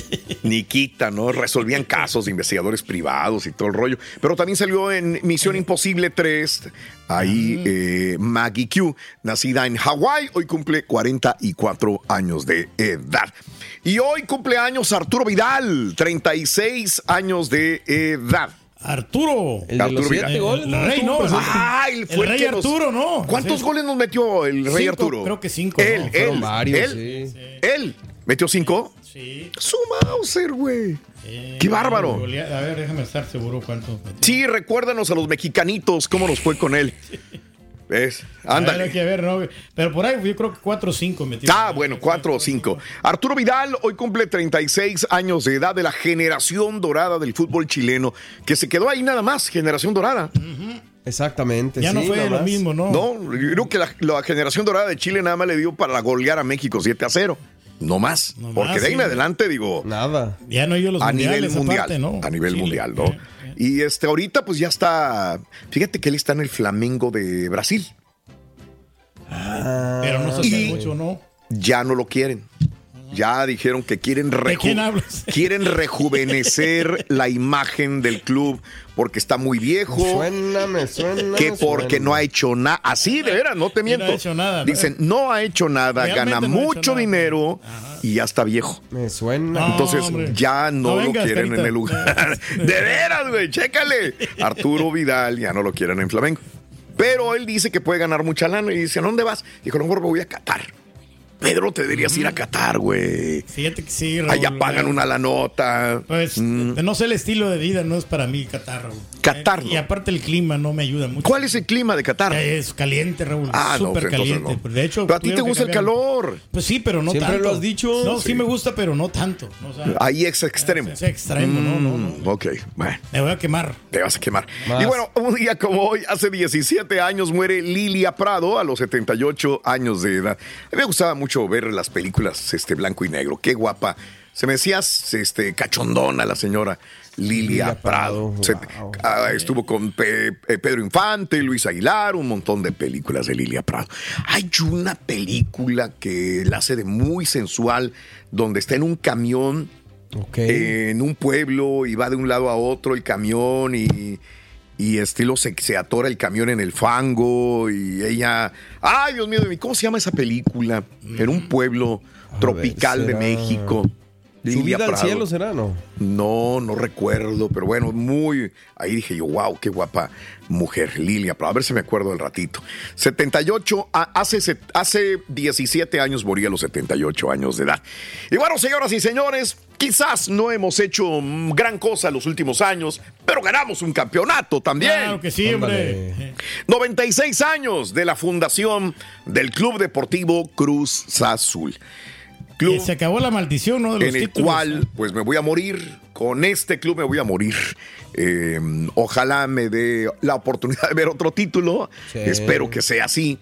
Speaker 12: Nikita, ¿no? Resolvían casos de investigadores privados y todo el rollo. Pero también salió en Misión Imposible tres. Ahí eh, Maggie Q, nacida en Hawái, hoy cumple cuarenta y cuatro años de edad. Y hoy cumple años Arturo Vidal, treinta y seis años de edad.
Speaker 13: Arturo.
Speaker 16: El de los
Speaker 12: Arturo
Speaker 16: siete
Speaker 12: Vidal.
Speaker 16: goles.
Speaker 13: El
Speaker 16: ¿no?
Speaker 13: rey,
Speaker 16: Estuvo
Speaker 13: ¿no?
Speaker 16: presente.
Speaker 12: Ah, él fue
Speaker 13: El rey
Speaker 12: que nos-
Speaker 13: Arturo, ¿no?
Speaker 12: ¿Cuántos
Speaker 13: Sí.
Speaker 12: goles nos metió el rey
Speaker 13: Cinco,
Speaker 12: Arturo?
Speaker 13: creo que cinco,
Speaker 12: Él,
Speaker 13: ¿no?
Speaker 12: él,
Speaker 16: Fueron varios,
Speaker 12: él,
Speaker 16: sí.
Speaker 12: él. ¿Metió cinco?
Speaker 13: Sí.
Speaker 12: Su Mauser, güey.
Speaker 13: Eh,
Speaker 12: ¡Qué bárbaro!
Speaker 13: Goliat- A ver, déjame estar seguro cuánto metió.
Speaker 12: Sí, recuérdanos a los mexicanitos cómo nos fue con él. ¿Ves?
Speaker 13: A ver,
Speaker 12: Ándale.
Speaker 13: aquí, a ver, no, pero por ahí yo creo que cuatro o cinco metió.
Speaker 12: Ah, bueno, cuatro o cinco. Arturo Vidal hoy cumple treinta y seis años de edad, de la generación dorada del fútbol chileno, que se quedó ahí nada más, generación dorada.
Speaker 16: Exactamente.
Speaker 13: Ya
Speaker 16: sí,
Speaker 13: no fue
Speaker 16: nada
Speaker 13: lo
Speaker 16: más.
Speaker 13: mismo, ¿no?
Speaker 12: No, yo creo que la, la generación dorada de Chile nada más le dio para golear a México siete a cero. No más.
Speaker 13: No
Speaker 12: porque
Speaker 13: más,
Speaker 12: de ahí en
Speaker 13: sí.
Speaker 12: adelante, digo.
Speaker 16: Nada.
Speaker 13: Ya no hay los
Speaker 12: a
Speaker 13: mundiales,
Speaker 12: nivel mundial.
Speaker 13: aparte, ¿no?
Speaker 12: A nivel
Speaker 13: Chile.
Speaker 12: mundial, ¿no? Y este, ahorita, pues ya está. Fíjate que él está en el Flamengo de Brasil.
Speaker 13: Ah, pero no se sabe mucho, ¿no?
Speaker 12: Ya no lo quieren. Ya dijeron que quieren, reju-
Speaker 13: quién hablas?
Speaker 12: quieren rejuvenecer la imagen del club porque está muy viejo.
Speaker 16: Me suena, me suena.
Speaker 12: Que
Speaker 16: me
Speaker 12: porque
Speaker 16: suena.
Speaker 12: no ha hecho nada. Así, de veras, no te miento.
Speaker 13: No ha hecho nada, ¿no?
Speaker 12: Dicen, no ha hecho nada,
Speaker 13: Realmente
Speaker 12: gana
Speaker 13: no ha hecho
Speaker 12: mucho
Speaker 13: nada.
Speaker 12: dinero y ya está viejo.
Speaker 16: Me suena.
Speaker 13: No,
Speaker 12: Entonces
Speaker 13: hombre.
Speaker 12: ya no,
Speaker 13: No
Speaker 12: lo
Speaker 13: vengas,
Speaker 12: quieren
Speaker 13: carita.
Speaker 12: en el lugar. De veras, güey, chécale. Arturo Vidal ya no lo quieren en Flamengo. Pero él dice que puede ganar mucha lana y dice, ¿a dónde vas? Dijo, no, mejor me voy a Qatar. Pedro, te deberías ir a Qatar, güey.
Speaker 13: Fíjate que sí, Raúl.
Speaker 12: Allá pagan una la nota.
Speaker 13: Pues,
Speaker 12: Mm.
Speaker 13: no sé, el estilo de vida no es para mí Qatar, Raúl.
Speaker 12: Qatar,
Speaker 13: Eh,
Speaker 12: ¿no?
Speaker 13: Y aparte el clima no me ayuda mucho.
Speaker 12: ¿Cuál es el clima de Qatar?
Speaker 13: Es caliente, Raúl.
Speaker 12: Ah, no,
Speaker 13: súper
Speaker 12: pues, entonces
Speaker 13: caliente.
Speaker 12: no.
Speaker 13: De hecho,
Speaker 12: Pero a ti te
Speaker 13: tuvieron que
Speaker 12: gusta el
Speaker 13: cambiar-
Speaker 12: calor.
Speaker 13: Pues sí, pero no
Speaker 16: Siempre
Speaker 13: tanto.
Speaker 16: lo has dicho.
Speaker 13: No, sí, me gusta, pero no tanto. O sea,
Speaker 12: Ahí es extremo.
Speaker 13: Es extremo, no, no, no.
Speaker 12: Mm, ok, bueno.
Speaker 13: Me voy a quemar.
Speaker 12: Te vas a quemar.
Speaker 16: Más.
Speaker 12: Y bueno, un día como hoy, hace diecisiete años, muere Lilia Prado a los setenta y ocho años de edad. A mí me gustaba mucho ver las películas este, blanco y negro. Qué guapa. Se me decía este, cachondona la señora Lilia,
Speaker 16: Lilia
Speaker 12: Prado.
Speaker 16: Prado,
Speaker 12: Se-
Speaker 16: wow.
Speaker 12: ah, estuvo con Pe- eh, Pedro Infante, Luis Aguilar, un montón de películas de Lilia Prado. Hay una película que la hace de muy sensual, donde está en un camión
Speaker 16: Ok.
Speaker 12: eh, en un pueblo y va de un lado a otro el camión y, y estilo se, se atora el camión en el fango y ella, ay Dios mío, ¿cómo se llama esa película? En un pueblo
Speaker 16: A
Speaker 12: tropical
Speaker 16: ver,
Speaker 12: de
Speaker 16: será-
Speaker 12: México. Lilia
Speaker 16: ¿Subida al
Speaker 12: Prado.
Speaker 16: cielo será, no?
Speaker 12: No, no recuerdo, pero bueno, muy. Ahí dije yo, wow, qué guapa mujer, Lilia Prado. A ver si me acuerdo del ratito. setenta y ocho, a- hace, se- hace diecisiete años moría a los setenta y ocho años de edad. Y bueno, señoras y señores, quizás no hemos hecho mm, gran cosa en los últimos años, pero ganamos un campeonato también.
Speaker 13: Claro que sí, hombre.
Speaker 12: noventa y seis años de la fundación del Club Deportivo Cruz Azul. Club
Speaker 13: Y se acabó la maldición, ¿no? De los
Speaker 12: en el
Speaker 13: títulos.
Speaker 12: cual pues me voy a morir, con este club me voy a morir. Eh, ojalá me dé la oportunidad de ver otro título,
Speaker 16: Sí.
Speaker 12: espero que sea así.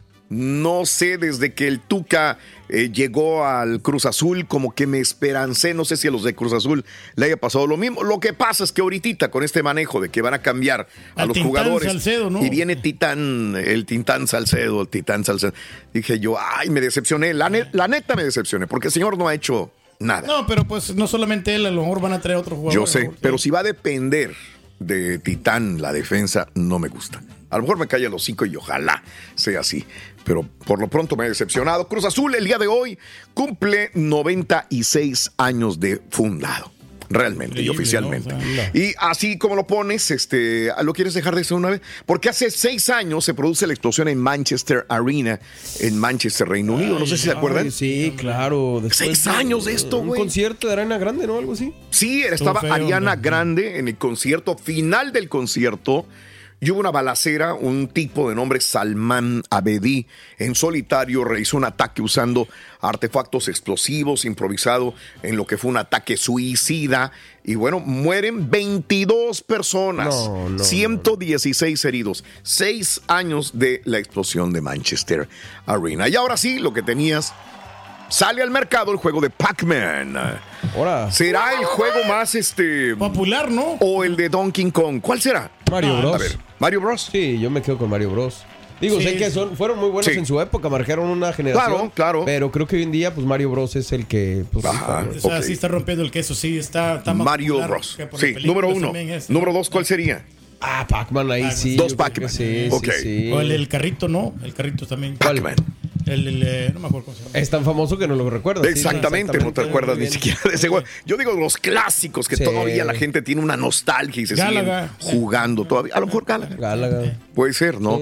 Speaker 12: No sé, desde que el Tuca eh, llegó al Cruz Azul, como que me esperancé, no sé si a los de Cruz Azul le haya pasado lo mismo. Lo que pasa es que ahorita con este manejo de que van a cambiar a
Speaker 13: Al
Speaker 12: los
Speaker 13: Tintán
Speaker 12: jugadores
Speaker 13: Salcedo, ¿no?
Speaker 12: y viene Titán, el Tintán Salcedo, el Titán Salcedo, dije yo, ay, me decepcioné, la, ne- la neta me decepcioné, porque el señor no ha hecho nada.
Speaker 13: No, pero pues no solamente él, a lo mejor van a traer otro jugador.
Speaker 12: Yo sé,
Speaker 13: Raúl.
Speaker 12: pero si va a depender de Titán la defensa, no me gusta. A lo mejor me cae el hocico y ojalá sea así. Pero por lo pronto me he decepcionado. Cruz Azul el día de hoy cumple noventa y seis años de fundado. Realmente y
Speaker 13: Increíble,
Speaker 12: oficialmente.
Speaker 13: ¿no? O sea,
Speaker 12: Y así como lo pones, este, ¿lo quieres dejar de eso una vez? Porque hace seis años se produce la explosión en Manchester Arena, en Manchester, Reino Unido. No sé si se acuerdan.
Speaker 16: Ay, sí, claro. Después
Speaker 12: Seis años de esto,
Speaker 16: Un
Speaker 12: güey.
Speaker 16: concierto de Arena Grande, ¿no? Algo así.
Speaker 12: Sí, estaba
Speaker 13: feo,
Speaker 12: Ariana
Speaker 13: hombre.
Speaker 12: Grande en el concierto, final del concierto, y hubo una balacera, un tipo de nombre Salman Abedi, en solitario realizó un ataque usando artefactos explosivos, improvisado en lo que fue un ataque suicida, y bueno, mueren veintidós personas,
Speaker 16: No, no,
Speaker 12: ciento dieciséis heridos, seis años de la explosión de Manchester Arena. Y ahora sí, lo que tenías... Sale al mercado el juego de Pac-Man.
Speaker 16: Ahora.
Speaker 12: ¿Será el juego más este
Speaker 13: popular, no?
Speaker 12: O el de Donkey Kong. ¿Cuál será?
Speaker 16: Mario Bros.
Speaker 12: A ver, Mario Bros.
Speaker 16: Sí, yo me quedo con Mario Bros. Digo,
Speaker 13: Sí,
Speaker 16: sé que
Speaker 13: sí.
Speaker 16: son, fueron muy buenos
Speaker 12: Sí.
Speaker 16: en su época, marcaron una generación.
Speaker 12: Claro, claro.
Speaker 16: Pero creo que hoy en día, pues Mario Bros es el que. Pues,
Speaker 12: Ajá.
Speaker 13: O sea,
Speaker 12: Ok.
Speaker 13: sí está rompiendo el queso, sí, está, está más
Speaker 12: Mario
Speaker 13: popular
Speaker 12: Bros.
Speaker 13: que por
Speaker 12: Sí,
Speaker 13: las
Speaker 12: número
Speaker 13: películas
Speaker 12: uno.
Speaker 13: también es,
Speaker 12: Número
Speaker 13: ¿no?
Speaker 12: dos, ¿cuál sería?
Speaker 16: Ah, Pac-Man ahí
Speaker 13: Pac-Man.
Speaker 16: sí.
Speaker 12: Dos
Speaker 16: yo creo
Speaker 12: Pac-Man.
Speaker 16: que Sí,
Speaker 12: Ok.
Speaker 16: sí, sí.
Speaker 13: O el, el carrito, ¿no? El carrito también.
Speaker 12: Pac-Man.
Speaker 13: El, el, eh, no me acuerdo cómo se llama.
Speaker 16: Es tan famoso que no lo recuerdas. sí,
Speaker 12: Exactamente, no te acuerdas
Speaker 16: muy
Speaker 12: ni
Speaker 16: bien.
Speaker 12: siquiera de ese juego. Yo digo los clásicos que
Speaker 16: Sí.
Speaker 12: todavía la gente tiene una nostalgia y se
Speaker 13: Gálaga.
Speaker 12: siguen jugando todavía. A lo mejor Gálaga.
Speaker 16: Gálaga.
Speaker 12: Puede ser, ¿no?
Speaker 16: Sí.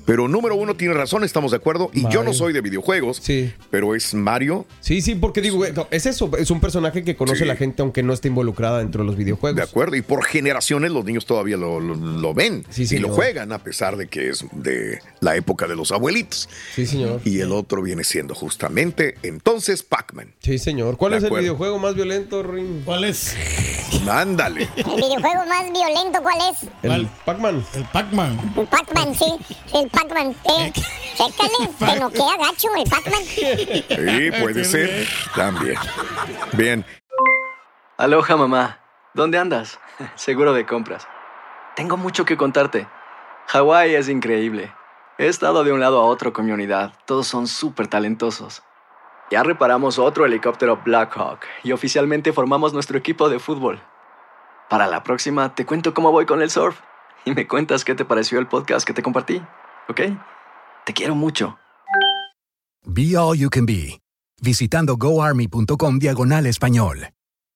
Speaker 12: Pero número uno tiene razón, estamos de acuerdo. Y
Speaker 16: Mario.
Speaker 12: yo no soy de videojuegos,
Speaker 16: sí.
Speaker 12: pero es Mario.
Speaker 16: Sí, sí, porque digo, es eso, es un personaje que conoce
Speaker 12: Sí.
Speaker 16: la gente aunque no esté involucrada dentro de los videojuegos.
Speaker 12: De acuerdo, y por generaciones los niños todavía lo, lo, lo ven
Speaker 16: Sí,
Speaker 12: y
Speaker 16: señor.
Speaker 12: lo juegan, a pesar de que es de la época de los abuelitos.
Speaker 16: Sí, señor.
Speaker 12: Y el otro viene siendo justamente entonces Pac-Man.
Speaker 16: Sí, señor. ¿Cuál
Speaker 12: De
Speaker 16: es el
Speaker 12: acuerdo.
Speaker 16: videojuego más violento, Rin?
Speaker 13: ¿Cuál es?
Speaker 12: Ándale.
Speaker 8: ¿El videojuego más violento cuál es?
Speaker 16: El Pac-Man.
Speaker 13: El Pac-Man.
Speaker 8: El Pac-Man, sí. El Pac-Man. Eh, chécale, te noquea gacho el Pac-Man.
Speaker 12: Sí, puede ser. También. Bien.
Speaker 4: Aloha, mamá. ¿Dónde andas? Seguro de compras. Tengo mucho que contarte. Hawái es increíble. He estado de un lado a otro con mi unidad. Todos son súper talentosos. Ya reparamos otro helicóptero Blackhawk y oficialmente formamos nuestro equipo de fútbol. Para la próxima te cuento cómo voy con el surf y me cuentas qué te pareció el podcast que te compartí, ¿ok? Te quiero mucho.
Speaker 5: Be All You Can Be, visitando goarmy.com diagonal español.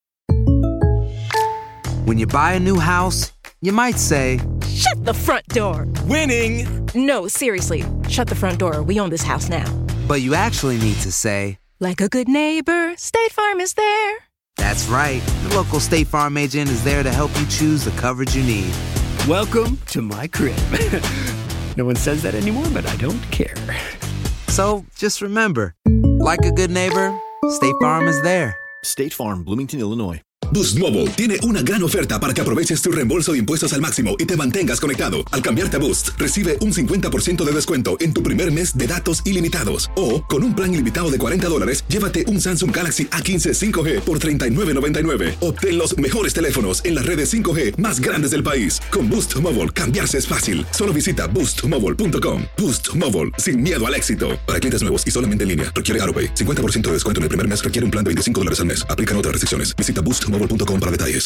Speaker 3: When you buy a new house, you might say,
Speaker 9: Shut the front door. Winning. No, seriously. Shut the front door. We own this house now.
Speaker 3: but you actually need to say,
Speaker 9: Like a good neighbor, State Farm is there.
Speaker 3: that's right. The local State Farm agent is there to help you choose the coverage you need.
Speaker 10: Welcome to my crib. No one says that anymore, but I don't care.
Speaker 3: So just remember, like a good neighbor, State Farm is there.
Speaker 6: State Farm, Bloomington, Illinois.
Speaker 7: Boost Mobile tiene una gran oferta para que aproveches tu reembolso de impuestos al máximo y te mantengas conectado. Al cambiarte a Boost, recibe un cincuenta por ciento de descuento en tu primer mes de datos ilimitados. O, con un plan ilimitado de cuarenta dólares, llévate un Samsung Galaxy A quince cinco G por treinta y nueve noventa y nueve. Obtén los mejores teléfonos en las redes cinco G más grandes del país. Con Boost Mobile, cambiarse es fácil. Solo visita boost mobile punto com. Boost Mobile, sin miedo al éxito. Para clientes nuevos y solamente en línea, requiere AutoPay. cincuenta por ciento de descuento en el primer mes requiere un plan de veinticinco dólares al mes. Aplican otras restricciones. Visita boost mobile punto com para detalles.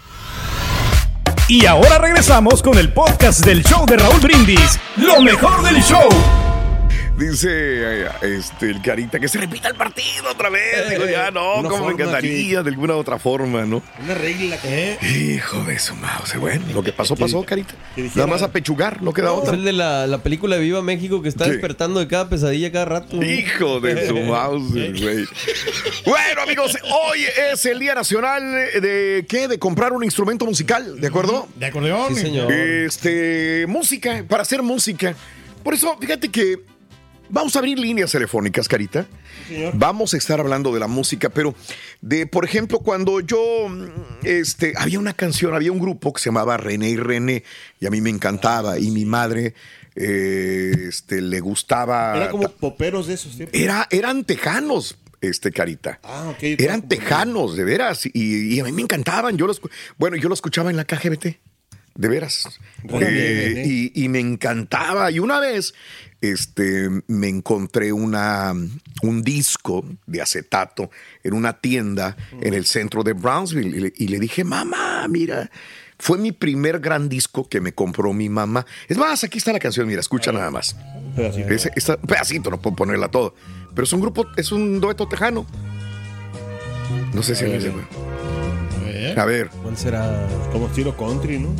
Speaker 18: Y ahora regresamos con el podcast del show de Raúl Brindis. Lo mejor del show.
Speaker 12: Dice eh, este, el Carita que se repita el partido otra vez. Digo, ya no,
Speaker 13: Una
Speaker 12: como me
Speaker 13: forma
Speaker 12: encantaría de alguna otra forma, ¿no?
Speaker 13: Una regla que...
Speaker 12: Hijo de su mouse. Bueno, lo que pasó,
Speaker 16: Que-
Speaker 12: pasó, Carita.
Speaker 16: que dijera-
Speaker 12: Nada más a pechugar, no queda
Speaker 16: Es
Speaker 12: otra.
Speaker 16: el de la, la película de Viva México que está
Speaker 12: Sí.
Speaker 16: despertando de cada pesadilla cada rato. ¿no?
Speaker 12: Hijo de su mouse, güey. Bueno, amigos, hoy es el Día Nacional de ¿qué? De comprar un instrumento musical, ¿de acuerdo?
Speaker 13: De acordeón.
Speaker 16: Sí, señor.
Speaker 12: Este, música, para hacer música. Por eso, fíjate que vamos a abrir líneas telefónicas, Carita.
Speaker 13: señor.
Speaker 12: Vamos a estar hablando de la música, pero de, por ejemplo, cuando yo, este, había una canción, había un grupo que se llamaba René y René, y a mí me encantaba, y mi madre, eh, este, le gustaba.
Speaker 21: Era como poperos de esos tiempos.
Speaker 12: Era, eran tejanos, este, Carita.
Speaker 21: Ah, ok.
Speaker 12: Eran tejanos, de veras, y, y a mí me encantaban. Yo los, bueno, yo lo escuchaba en la K G B T, de veras. Eh, y, y me encantaba. Y una vez, este, me encontré una, un disco de acetato en una tienda en el centro de Brownsville y le, y le dije, mamá, mira. Fue mi primer gran disco que me compró mi mamá. Es más, aquí está la canción, mira, escucha nada más.
Speaker 21: Pedacito.
Speaker 12: Ese, esta- un pedacito, no puedo ponerla todo. Pero es un grupo, es un dueto tejano. No sé si alguien se puede. A ver.
Speaker 16: ¿Cuál será?
Speaker 21: Como estilo country, ¿no?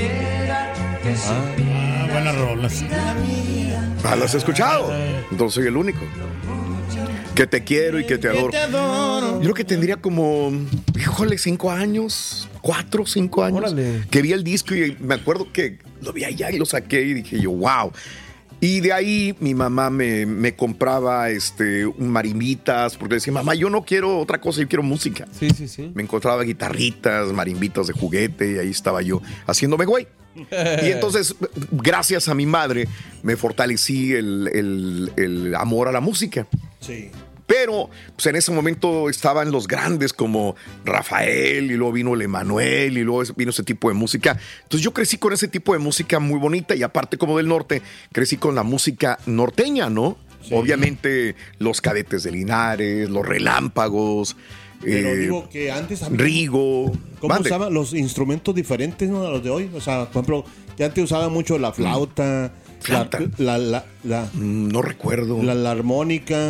Speaker 13: Ah, buenas rolas.
Speaker 12: Ah, ¿lo has escuchado? Entonces soy el único. Que te quiero y que te adoro. Yo creo que tendría como, híjole, cinco años, cuatro, cinco años.
Speaker 16: Órale.
Speaker 12: Que vi el disco y me acuerdo que lo vi allá y lo saqué y dije yo, wow. Y de ahí mi mamá me, me compraba este, un marimbitas, porque decía, mamá, yo no quiero otra cosa, yo quiero música.
Speaker 16: Sí, sí, sí.
Speaker 12: Me encontraba guitarritas, marimbitas de juguete y ahí estaba yo haciéndome güey. Y entonces, gracias a mi madre, me fortalecí el, el- el amor a la música.
Speaker 21: Sí.
Speaker 12: Pero pues en ese momento estaban los grandes como Rafael y luego vino el Emanuel y luego vino ese tipo de música. Entonces yo crecí con ese tipo de música muy bonita y aparte como del norte, crecí con la música norteña, ¿no?
Speaker 21: Sí.
Speaker 12: Obviamente los Cadetes de Linares, los Relámpagos,
Speaker 21: Pero
Speaker 12: eh,
Speaker 21: digo que antes...
Speaker 12: Rigo.
Speaker 21: ¿Cómo
Speaker 12: Mande.
Speaker 21: usaban los instrumentos diferentes, ¿no? A los de hoy. O sea, por ejemplo, que antes usaban mucho la flauta.
Speaker 12: Flauta.
Speaker 21: La, la, la, la-
Speaker 12: Mm, No recuerdo.
Speaker 21: la, la armónica.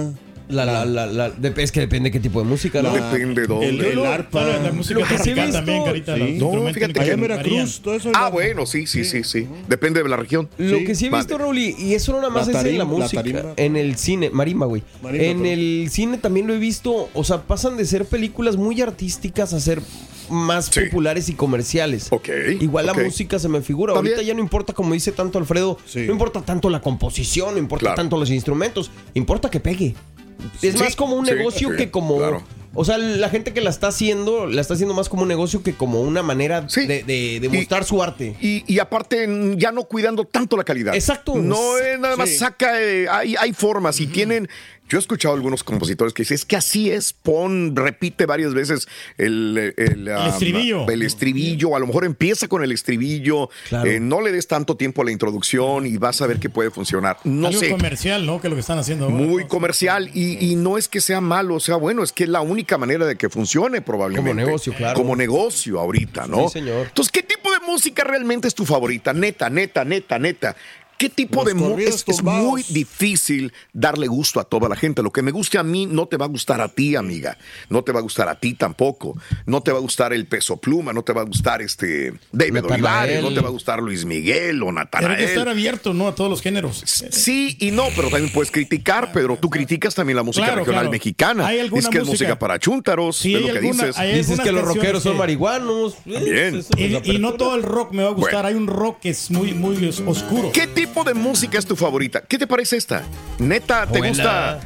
Speaker 16: La, la, la, la, de, es que depende de qué tipo de música, ¿no?
Speaker 12: Depende de dónde.
Speaker 21: El, el arpa.
Speaker 13: La, la música
Speaker 16: Lo que sí he visto-
Speaker 13: también, Carita.
Speaker 21: Sí.
Speaker 13: los
Speaker 12: No,
Speaker 13: instrumentos
Speaker 12: fíjate
Speaker 13: que
Speaker 12: que
Speaker 21: Allá en
Speaker 13: varían.
Speaker 21: Veracruz, todo eso.
Speaker 12: Ah, bueno, sí, sí, sí, sí. Depende de la región.
Speaker 16: Lo
Speaker 21: Sí.
Speaker 16: que sí he visto,
Speaker 12: Vale.
Speaker 16: Raúl, y y eso no nada más
Speaker 21: La
Speaker 16: es en la
Speaker 21: tarimba, la
Speaker 16: música,
Speaker 21: tarimba.
Speaker 16: en el cine, marimba, güey.
Speaker 21: Marimba,
Speaker 16: En
Speaker 21: perdón.
Speaker 16: el cine también lo he visto, o sea, pasan de ser películas muy artísticas a ser más
Speaker 12: Sí.
Speaker 16: populares y comerciales.
Speaker 12: Ok,
Speaker 16: Igual
Speaker 12: ok.
Speaker 16: la música se me figura.
Speaker 12: También.
Speaker 16: Ahorita ya no importa, como dice tanto Alfredo,
Speaker 21: Sí.
Speaker 16: no importa tanto la composición, no importa
Speaker 12: Claro.
Speaker 16: tanto los instrumentos, importa que pegue. Es
Speaker 12: Sí,
Speaker 16: más como un
Speaker 12: sí,
Speaker 16: negocio
Speaker 12: sí,
Speaker 16: que como...
Speaker 12: claro.
Speaker 16: O sea, la gente que la está haciendo, la está haciendo más como un negocio que como una manera
Speaker 12: Sí.
Speaker 16: de, de- de
Speaker 12: Y-
Speaker 16: mostrar su arte.
Speaker 12: Y, y aparte, mm, ya no cuidando tanto la calidad.
Speaker 16: Exacto.
Speaker 12: No es nada más
Speaker 21: Sí.
Speaker 12: saca, eh, hay, hay formas y tienen. Yo he escuchado a algunos compositores que dicen, es que así es, pon, repite varias veces el, el, um,
Speaker 13: estribillo.
Speaker 12: el estribillo, a lo mejor empieza con el estribillo,
Speaker 16: Claro.
Speaker 12: eh, no le des tanto tiempo a la introducción y vas a ver que puede funcionar. No
Speaker 13: Algo
Speaker 12: sé,
Speaker 13: comercial, ¿no? Que es lo que están haciendo ahora.
Speaker 12: muy comercial y, y no es que sea malo o sea bueno, es que es la única manera de que funcione probablemente.
Speaker 16: Como negocio, claro.
Speaker 12: Como negocio ahorita, ¿no?
Speaker 16: Sí, señor.
Speaker 12: Entonces, ¿qué tipo de música realmente es tu favorita? Neta, neta, neta, neta. ¿Qué tipo
Speaker 21: Los
Speaker 12: de música?
Speaker 21: corridos
Speaker 12: Es, es
Speaker 21: tumbados.
Speaker 12: muy difícil darle gusto a toda la gente. Lo que me guste a mí no te va a gustar a ti, amiga. No te va a gustar a ti tampoco. No te va a gustar el Peso Pluma, no te va a gustar este David
Speaker 16: Natanael.
Speaker 12: Olivares, no te va a gustar Luis Miguel o
Speaker 13: Tiene
Speaker 12: Natanael.
Speaker 13: que estar abierto, ¿no? A todos los géneros.
Speaker 12: Sí y no, pero también puedes criticar, pero tú criticas también la música
Speaker 13: Claro,
Speaker 12: regional
Speaker 13: claro.
Speaker 12: mexicana.
Speaker 13: ¿Hay alguna
Speaker 12: Es que es
Speaker 13: música?
Speaker 12: música para chúntaros,
Speaker 13: Sí,
Speaker 12: es
Speaker 13: hay
Speaker 12: lo que
Speaker 13: alguna-
Speaker 12: dices.
Speaker 13: hay
Speaker 16: Dices
Speaker 13: algunas
Speaker 16: que los
Speaker 13: canciones
Speaker 16: rockeros son
Speaker 13: que-
Speaker 16: marihuanos.
Speaker 12: También.
Speaker 16: Eso, pues,
Speaker 13: Y, y no todo el rock me va a gustar.
Speaker 12: Bueno.
Speaker 13: Hay un rock que es muy, muy os- oscuro.
Speaker 12: ¿Qué tipo de música es tu favorita? ¿Qué te parece esta? Neta, ¿te
Speaker 16: Buena.
Speaker 12: gusta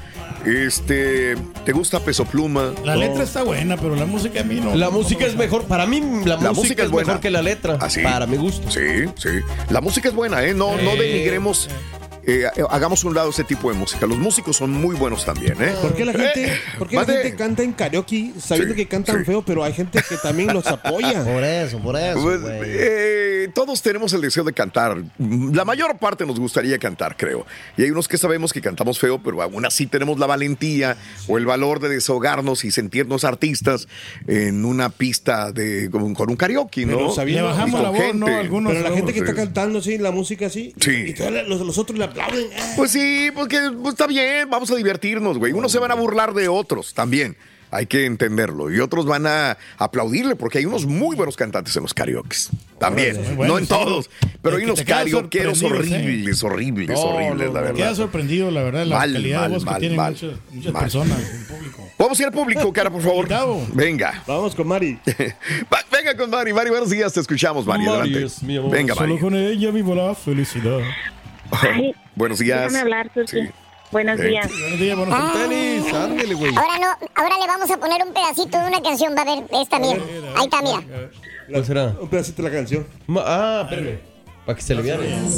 Speaker 12: este te gusta Peso Pluma?
Speaker 13: La letra está buena, pero la música a mí no.
Speaker 16: La
Speaker 13: no
Speaker 16: música
Speaker 13: me
Speaker 16: es
Speaker 13: gusta.
Speaker 16: mejor. Para mí, la,
Speaker 12: La
Speaker 16: música,
Speaker 12: música es
Speaker 16: es
Speaker 12: buena.
Speaker 16: mejor que la letra.
Speaker 12: ¿Ah, sí?
Speaker 16: Para mi gusto.
Speaker 12: Sí, sí. La música es buena, ¿eh? No, no
Speaker 16: Eh.
Speaker 12: denigremos. eh, hagamos un lado ese tipo de música. Los músicos son muy buenos también, ¿eh?
Speaker 21: ¿Por qué la gente,
Speaker 12: Eh,
Speaker 21: por qué la
Speaker 12: mande.
Speaker 21: gente canta en karaoke sabiendo
Speaker 12: Sí,
Speaker 21: que cantan
Speaker 12: sí.
Speaker 21: feo, pero hay gente que también los apoya?
Speaker 16: Por eso, por eso.
Speaker 12: Pues,
Speaker 16: güey.
Speaker 12: eh, todos tenemos el deseo de cantar. La mayor parte nos gustaría cantar, creo. Y hay unos que sabemos que cantamos feo, pero aún así tenemos la valentía o el valor de desahogarnos y sentirnos artistas en una pista de con, con un karaoke, ¿no?
Speaker 21: Pero sabiendo-
Speaker 13: Le bajamos
Speaker 12: Y
Speaker 13: la
Speaker 12: con
Speaker 13: voz, ¿no?
Speaker 12: gente.
Speaker 13: Algunos.
Speaker 21: Pero la gente que está
Speaker 12: Sí.
Speaker 21: cantando así, la música así,
Speaker 12: Sí.
Speaker 21: y todos los, los otros le aplauden. ah.
Speaker 12: Pues sí, porque pues, está bien, vamos a divertirnos, güey. Unos se van a burlar de otros también. Hay que entenderlo. Y otros van a aplaudirle porque hay unos muy buenos cantantes en los karaokes. También.
Speaker 13: Órale, bueno,
Speaker 12: no en
Speaker 13: sí.
Speaker 12: todos. Pero
Speaker 13: El
Speaker 12: hay
Speaker 13: que
Speaker 12: unos
Speaker 13: te quedas
Speaker 12: karaokeros
Speaker 13: sorprendido,
Speaker 12: horribles, horribles,
Speaker 16: No,
Speaker 12: horribles,
Speaker 16: no,
Speaker 12: la
Speaker 16: no.
Speaker 12: verdad.
Speaker 13: Queda sorprendido, la verdad, la
Speaker 12: Mal,
Speaker 13: calidad
Speaker 12: mal,
Speaker 13: de voz
Speaker 12: mal,
Speaker 13: que tienen
Speaker 12: mal,
Speaker 13: muchas, muchas
Speaker 12: mal.
Speaker 13: personas en público.
Speaker 12: Vamos a ir al público, cara, por favor.
Speaker 13: Invitado.
Speaker 12: Venga.
Speaker 21: Vamos con Mari.
Speaker 12: Va- Venga con Mari. Mari, buenos días. Te escuchamos, Mari.
Speaker 16: Mari
Speaker 12: Adelante.
Speaker 16: es mi amor.
Speaker 12: Venga,
Speaker 13: Solo
Speaker 12: Mari.
Speaker 13: con ella vivo la felicidad.
Speaker 8: Ay,
Speaker 12: Buenos días.
Speaker 8: déjame hablar, Turki.
Speaker 12: Sí.
Speaker 8: Buenos
Speaker 12: Sí.
Speaker 8: días.
Speaker 13: Buenos días, buenos días.
Speaker 16: Tenis, ándale, güey.
Speaker 8: Ahora no, ahora le vamos a poner un pedacito de una canción. Va a ver, esta, mira. Ahí está, mira.
Speaker 16: ¿Cuál será?
Speaker 21: Un pedacito de la canción.
Speaker 16: Ma- Ah, espérame. Para que se le vea.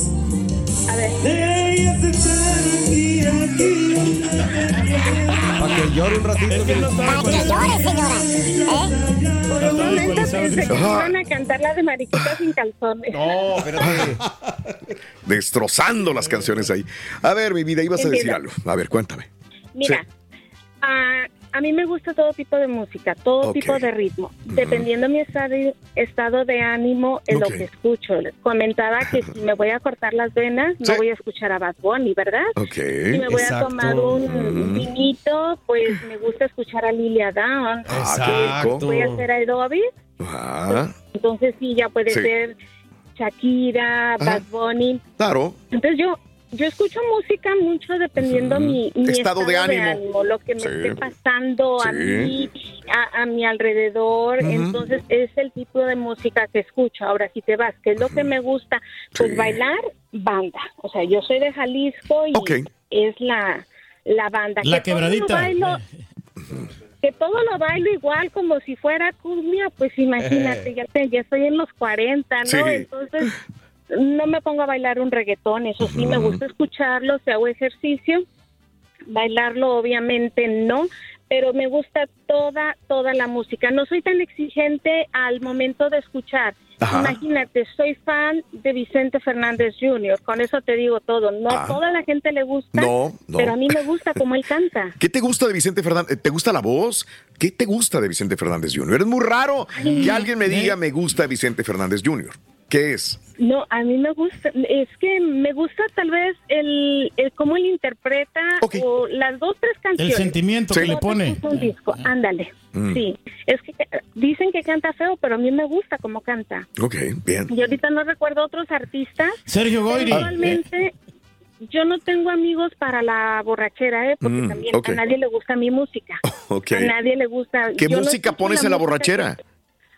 Speaker 8: A ver.
Speaker 16: Para que llore un ratito.
Speaker 13: Es que no
Speaker 8: Para
Speaker 13: estaba
Speaker 8: que llore, señora. ¿Eh?
Speaker 24: Por un momento pensé que
Speaker 12: Ajá.
Speaker 24: iban a cantar la de Mariquita sin calzones.
Speaker 16: No, espérate.
Speaker 12: Destrozando las canciones ahí. A ver, mi vida, ibas a decir
Speaker 24: Entiendo.
Speaker 12: algo. A ver, cuéntame.
Speaker 24: Mira, ah, a mí me gusta todo tipo de música, todo
Speaker 12: Ok.
Speaker 24: tipo de ritmo. Dependiendo de mi estado, estado de ánimo, es
Speaker 12: Ok.
Speaker 24: lo que escucho. Les comentaba que si me voy a cortar las venas,
Speaker 12: Sí.
Speaker 24: no voy a escuchar a Bad Bunny, ¿verdad?
Speaker 12: Ok.
Speaker 24: Si me voy
Speaker 16: Exacto.
Speaker 24: a tomar un vinito, pues me gusta escuchar a Lilia Down.
Speaker 12: Ah, qué rico.
Speaker 24: Voy a hacer aerobics,
Speaker 12: Ah,
Speaker 24: entonces sí, ya puede
Speaker 12: Sí.
Speaker 24: ser Shakira,
Speaker 12: Ajá.
Speaker 24: Bad Bunny.
Speaker 12: claro.
Speaker 24: Entonces yo yo escucho música mucho dependiendo mi, mi
Speaker 12: Estado de ánimo.
Speaker 24: lo que me
Speaker 12: Sí.
Speaker 24: esté pasando a
Speaker 12: Sí.
Speaker 24: mí, a, a mi alrededor.
Speaker 12: Ujú.
Speaker 24: Entonces es el tipo de música que escucho. Ahora, si te vas, ¿qué es lo que me gusta? Pues
Speaker 12: Sí.
Speaker 24: bailar, banda. O sea, yo soy de Jalisco y
Speaker 12: Ok.
Speaker 24: es la, la banda.
Speaker 13: La
Speaker 24: Que todo lo
Speaker 13: quebradita.
Speaker 24: bailo- que todo lo bailo igual como si fuera cumbia, pues imagínate, ya, te- ya estoy en los cuarenta, ¿no?
Speaker 12: Sí.
Speaker 24: Entonces no me pongo a bailar un reggaetón, eso sí, me gusta escucharlo, si hago ejercicio, bailarlo obviamente no, pero me gusta toda, toda la música. No soy tan exigente al momento de escuchar.
Speaker 12: Ajá.
Speaker 24: Imagínate, soy fan de Vicente Fernández junior, con eso te digo todo. No
Speaker 12: Ah.
Speaker 24: a toda la gente le gusta,
Speaker 12: No, no.
Speaker 24: pero a mí me gusta cómo él canta.
Speaker 12: ¿Qué te gusta de Vicente Fernández? ¿Te gusta la voz? ¿Qué te gusta de Vicente Fernández junior? Es muy raro que alguien me diga me gusta Vicente Fernández junior ¿Qué es?
Speaker 24: No, a mí me gusta, es que me gusta tal vez el, el cómo él interpreta o las dos, tres canciones.
Speaker 13: El sentimiento
Speaker 24: sí.
Speaker 13: que le pone.
Speaker 24: Un disco, ándale. Mm. Sí, es que dicen que canta feo, pero a mí me gusta cómo canta.
Speaker 12: Ok, bien.
Speaker 24: Y ahorita no recuerdo otros artistas.
Speaker 13: Sergio Goyri.
Speaker 24: Actualmente yo no tengo amigos para la borrachera, ¿eh? Porque mm, también okay. a nadie le gusta mi música.
Speaker 12: Okay.
Speaker 24: A nadie le gusta.
Speaker 12: ¿Qué
Speaker 24: yo
Speaker 12: música
Speaker 24: no
Speaker 12: pones
Speaker 24: la
Speaker 12: en la
Speaker 24: música
Speaker 12: borrachera?
Speaker 24: Que...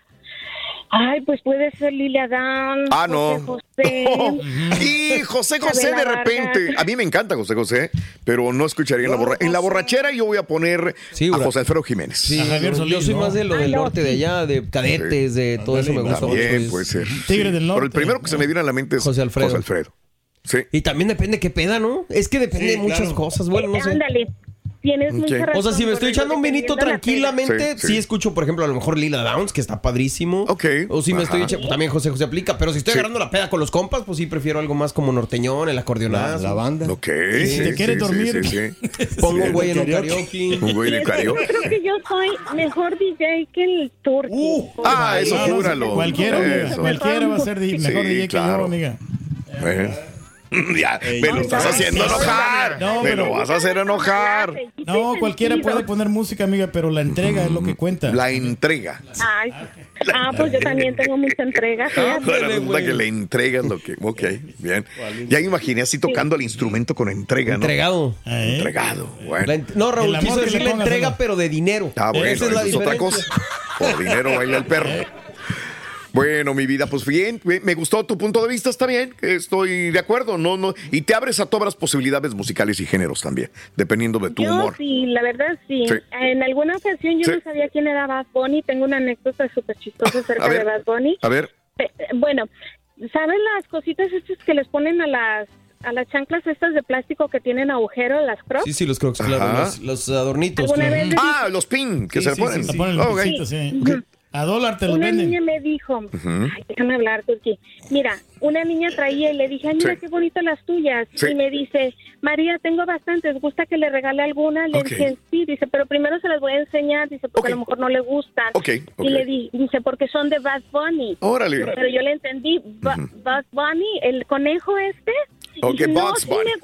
Speaker 24: Ay, pues puede ser Lilia Dan.
Speaker 12: Ah, no.
Speaker 24: José José.
Speaker 12: Oh, y José José de repente. Vargas. A mí me encanta José José, pero no escucharía en la borrachera. En la borrachera yo voy a poner sí, a José Alfredo Jiménez.
Speaker 16: Sí, a Javier Solís, yo soy ¿no? más de lo del norte de allá, de Cadetes, de todo eso me gusta mucho.
Speaker 12: También puede ser.
Speaker 13: Tigre sí. del Norte.
Speaker 12: Pero el primero que se me viene a la mente es José Alfredo. José Alfredo. Sí.
Speaker 16: Y también depende qué peda, ¿no? Es que depende sí, de muchas claro. cosas. Bueno, no sé.
Speaker 24: Ándale. Tienes mucha razón.
Speaker 16: O sea, si me estoy echando un vinito tranquilamente, sí, sí. sí escucho, por ejemplo, a lo mejor Lila Downs, que está padrísimo.
Speaker 12: Ok.
Speaker 16: O si me Ajá. estoy echando, también José José aplica. Pero si estoy sí. agarrando la peda con los compas, pues sí prefiero algo más como norteñón, el acordeonazo.
Speaker 21: La, la banda.
Speaker 12: Ok.
Speaker 13: Y si
Speaker 12: sí,
Speaker 13: te quieres
Speaker 12: sí,
Speaker 13: dormir,
Speaker 12: sí, sí, sí.
Speaker 16: pongo un güey en un karaoke.
Speaker 12: Un güey de karaoke.
Speaker 24: Yo creo que yo soy mejor D J que el Turqui. Uh,
Speaker 12: ah, eso
Speaker 13: no,
Speaker 12: júralo.
Speaker 13: No, cualquiera, eso. cualquiera va a ser mejor sí, D J claro. que yo, amiga.
Speaker 12: Eh. Ya, Ey, me lo estás haciendo enojar. No, me lo vas a hacer enojar.
Speaker 13: No, cualquiera puede poner música, amiga, pero la entrega es lo que cuenta.
Speaker 12: La entrega.
Speaker 24: Ay, ah, pues yo también tengo mucha entrega.
Speaker 12: Ahora resulta que le entregas lo que. Ok, bien. Ya me imaginé así tocando el instrumento con entrega, ¿no?
Speaker 16: Entregado.
Speaker 12: ¿Eh? Entregado. Bueno.
Speaker 16: En... No, Raúl, quiso decir la entrega, a... pero de dinero.
Speaker 12: Ah, bueno,
Speaker 16: esa es, la
Speaker 12: es otra cosa. Por dinero baila el perro. Bueno, mi vida, pues bien, me gustó tu punto de vista, está bien, estoy de acuerdo, no, no, y te abres a todas las posibilidades musicales y géneros también, dependiendo de tu
Speaker 24: yo,
Speaker 12: humor.
Speaker 24: Sí, la verdad sí. sí. En alguna ocasión yo sí. no sabía quién era Bad Bunny, tengo una anécdota súper chistosa acerca ver, de Bad Bunny.
Speaker 12: A ver.
Speaker 24: Eh, bueno, ¿saben las cositas estas que les ponen a las a las chanclas estas de plástico que tienen agujero, las Crocs?
Speaker 16: Sí, sí, los Crocs, claro, los, los adornitos.
Speaker 24: Claro.
Speaker 12: Ah, los pin que sí, se sí, ponen.
Speaker 13: Sí, se ponen los oh, okay. sí. Okay. A dólar te lo
Speaker 24: una
Speaker 13: venden.
Speaker 24: Una niña me dijo, uh-huh. ay, déjame hablar, Turqui. Mira, una niña traía y le dije, ay, mira sí. qué bonitas las tuyas. Sí. Y me dice, María, tengo bastantes, ¿gusta que le regale alguna? Le okay. dije, sí, dice, pero primero se las voy a enseñar, dice, porque okay. a lo mejor no le gustan.
Speaker 12: Okay. Okay.
Speaker 24: Y le di, dice, porque son de Bad Bunny.
Speaker 12: Órale.
Speaker 24: Pero yo le entendí, uh-huh. Bad Bunny, el conejo este.
Speaker 12: Okay,
Speaker 24: dije, no, sí me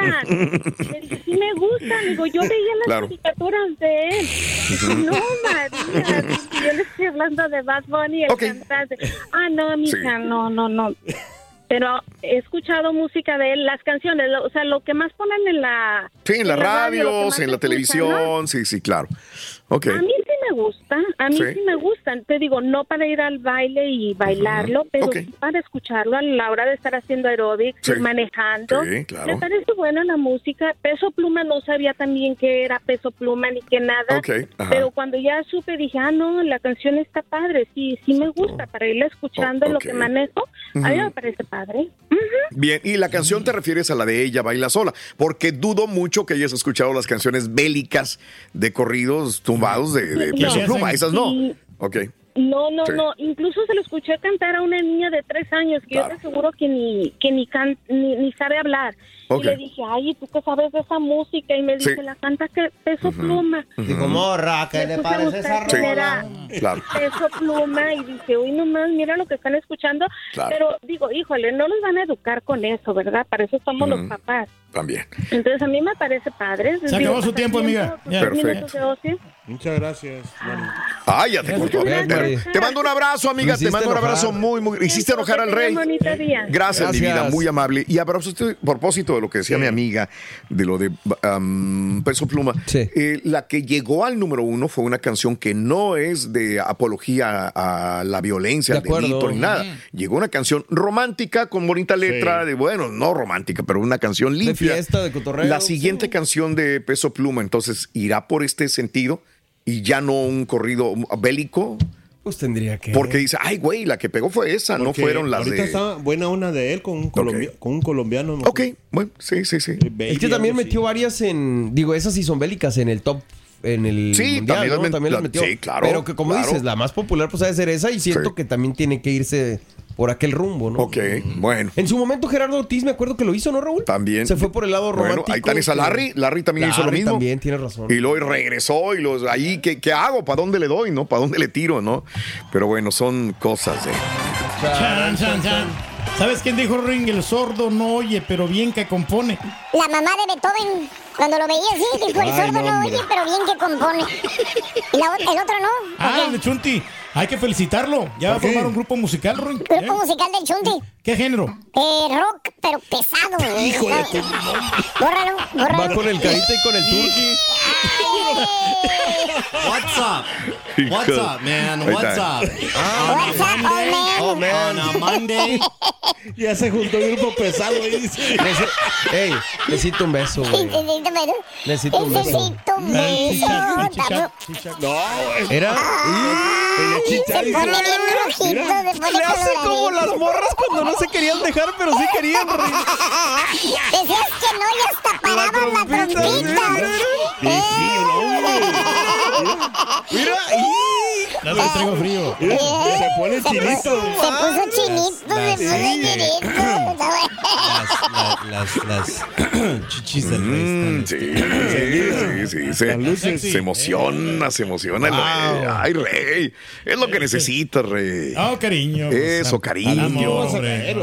Speaker 24: gustan. Le dije, sí me gustan. Digo, yo veía las claro. caricaturas de él. Digo, no, María, yo le estoy hablando de Bad Bunny, el okay. cantante. Ah, no, mija, sí. no, no, no. Pero he escuchado música de él, las canciones, lo, o sea, lo que más ponen en la...
Speaker 12: Sí, en, en las radios, en la escucha, televisión, ¿no? sí, sí, claro. Okay.
Speaker 24: A mí sí me gusta, a mí sí. sí me gustan. Te digo, no para ir al baile y bailarlo, uh-huh. pero okay. sí para escucharlo a la hora de estar haciendo aerobics, sí. manejando.
Speaker 12: Sí, claro.
Speaker 24: Me parece buena la música. Peso Pluma no sabía también qué era Peso Pluma ni qué nada.
Speaker 12: Okay.
Speaker 24: Pero cuando ya supe dije, ah, no, la canción está padre. Sí, sí me gusta para irla escuchando oh, okay. lo que manejo. Uh-huh. A mí me parece padre. Uh-huh.
Speaker 12: Bien, y la canción te refieres a la de Ella Baila Sola, porque dudo mucho que hayas escuchado las canciones bélicas de corridos tumbados de, de Peso no, Pluma, esas no.
Speaker 24: Sí.
Speaker 12: Ok.
Speaker 24: No, no,
Speaker 12: sí.
Speaker 24: no. Incluso se lo escuché cantar a una niña de tres años que claro. yo te aseguro que ni que ni, can, ni, ni sabe hablar. Okay. Y le dije, ay, ¿tú qué sabes de esa música? Y me dice, sí. la canta que Peso uh-huh. Pluma.
Speaker 16: Uh-huh. Digo, morra, ¿qué le parece esa rola?
Speaker 24: Sí. Claro. Peso Pluma. Y dice, uy, nomás, mira lo que están escuchando.
Speaker 12: Claro.
Speaker 24: Pero digo, híjole, no los van a educar con eso, ¿verdad? Para eso somos uh-huh. los papás.
Speaker 12: También.
Speaker 24: Entonces a mí me parece padre.
Speaker 13: Se digo, acabó su tiempo, amiga.
Speaker 12: Perfecto.
Speaker 21: Muchas gracias.
Speaker 12: Ah, ya te cortó. Te, te mando un abrazo, amiga. Te mando un abrazo muy, muy. Hiciste enojar al rey.
Speaker 24: Gracias,
Speaker 12: Gracias, mi vida. Muy amable. Y a propósito de lo que decía sí. mi amiga, de lo de um, Peso Pluma,
Speaker 16: sí.
Speaker 12: eh, la que llegó al número uno fue una canción que no es de apología a la violencia, al delito, ni nada. Mm. Llegó una canción romántica con bonita letra, sí. de bueno, no romántica, pero una canción limpia.
Speaker 16: De fiesta, de cotorreo.
Speaker 12: La siguiente sí. canción de Peso Pluma, entonces, irá por este sentido y ya no un corrido bélico.
Speaker 16: Pues tendría que.
Speaker 12: Porque dice, ay, güey, la que pegó fue esa, porque no fueron las
Speaker 21: ahorita
Speaker 12: de.
Speaker 21: Ahorita está buena una de él con un, colombi- okay. con un colombiano. ¿No?
Speaker 12: Ok, bueno, sí, sí, sí.
Speaker 21: Baby,
Speaker 16: es que también metió sí. varias en. Digo, esas sí son bélicas en el top. En el
Speaker 12: sí,
Speaker 16: mundial,
Speaker 12: también,
Speaker 16: ¿no?
Speaker 12: la,
Speaker 16: también las metió.
Speaker 12: Sí, claro.
Speaker 16: Pero que, como
Speaker 12: claro.
Speaker 16: dices, la más popular pues ha de ser esa y siento sí. que también tiene que irse por aquel rumbo, ¿no?
Speaker 12: Ok, bueno.
Speaker 16: En su momento Gerardo Ortiz, me acuerdo que lo hizo, ¿no, Raúl?
Speaker 12: También.
Speaker 16: Se fue por el lado romántico.
Speaker 12: Bueno, ahí tenés a Larry. Larry también Larry hizo lo mismo.
Speaker 16: También, tiene razón.
Speaker 12: Y luego regresó y los ahí, ¿qué, qué hago? ¿Para dónde le doy, no? ¿Para dónde le tiro, no? Pero bueno, son cosas de...
Speaker 13: Chan, chan, chan. ¿Sabes quién dijo, Ring? El sordo no oye, pero bien que compone.
Speaker 8: La mamá de Beethoven, cuando lo veía así, dijo, el
Speaker 13: Ay,
Speaker 8: sordo
Speaker 13: no,
Speaker 8: no,
Speaker 13: hombre.
Speaker 8: oye, pero bien que compone. Y la, el otro no.
Speaker 13: Ah, el de Chunti. Hay que felicitarlo. Ya va a formar un grupo musical, Ring.
Speaker 8: Grupo ¿Eh? musical del Chunti.
Speaker 13: ¿Qué género?
Speaker 8: Eh, rock, pero pesado.
Speaker 13: Hijo de tu...
Speaker 8: Bórralo, bórralo.
Speaker 16: Va con el Carita y con el Turqui.
Speaker 21: What's up? What's up, man?
Speaker 12: Ahí
Speaker 21: What's
Speaker 12: está.
Speaker 21: up?
Speaker 8: What's up, old man?
Speaker 21: Oh, man. On a Monday. Ya se juntó el grupo pesado ahí, dice.
Speaker 16: Ey, necesito un beso, güey. Necesito un beso.
Speaker 8: Necesito un beso.
Speaker 21: No,
Speaker 16: Era.
Speaker 8: Se pone bien rojito, se pone
Speaker 16: Le hace como las morras cuando no se querían dejar, pero sí querían.
Speaker 8: Decías que no y hasta paraban la trompita.
Speaker 21: Mira,
Speaker 13: No le traigo frío.
Speaker 21: Mira, se pone chinito.
Speaker 8: Se puso chinito, se puso chinito.
Speaker 21: Las, las chichis del
Speaker 12: Mm, sí, sí, sí, se, se emociona, se emociona el rey. Ay, rey, es lo que necesitas, rey.
Speaker 13: Oh, cariño.
Speaker 12: Eso, cariño.
Speaker 13: Amor,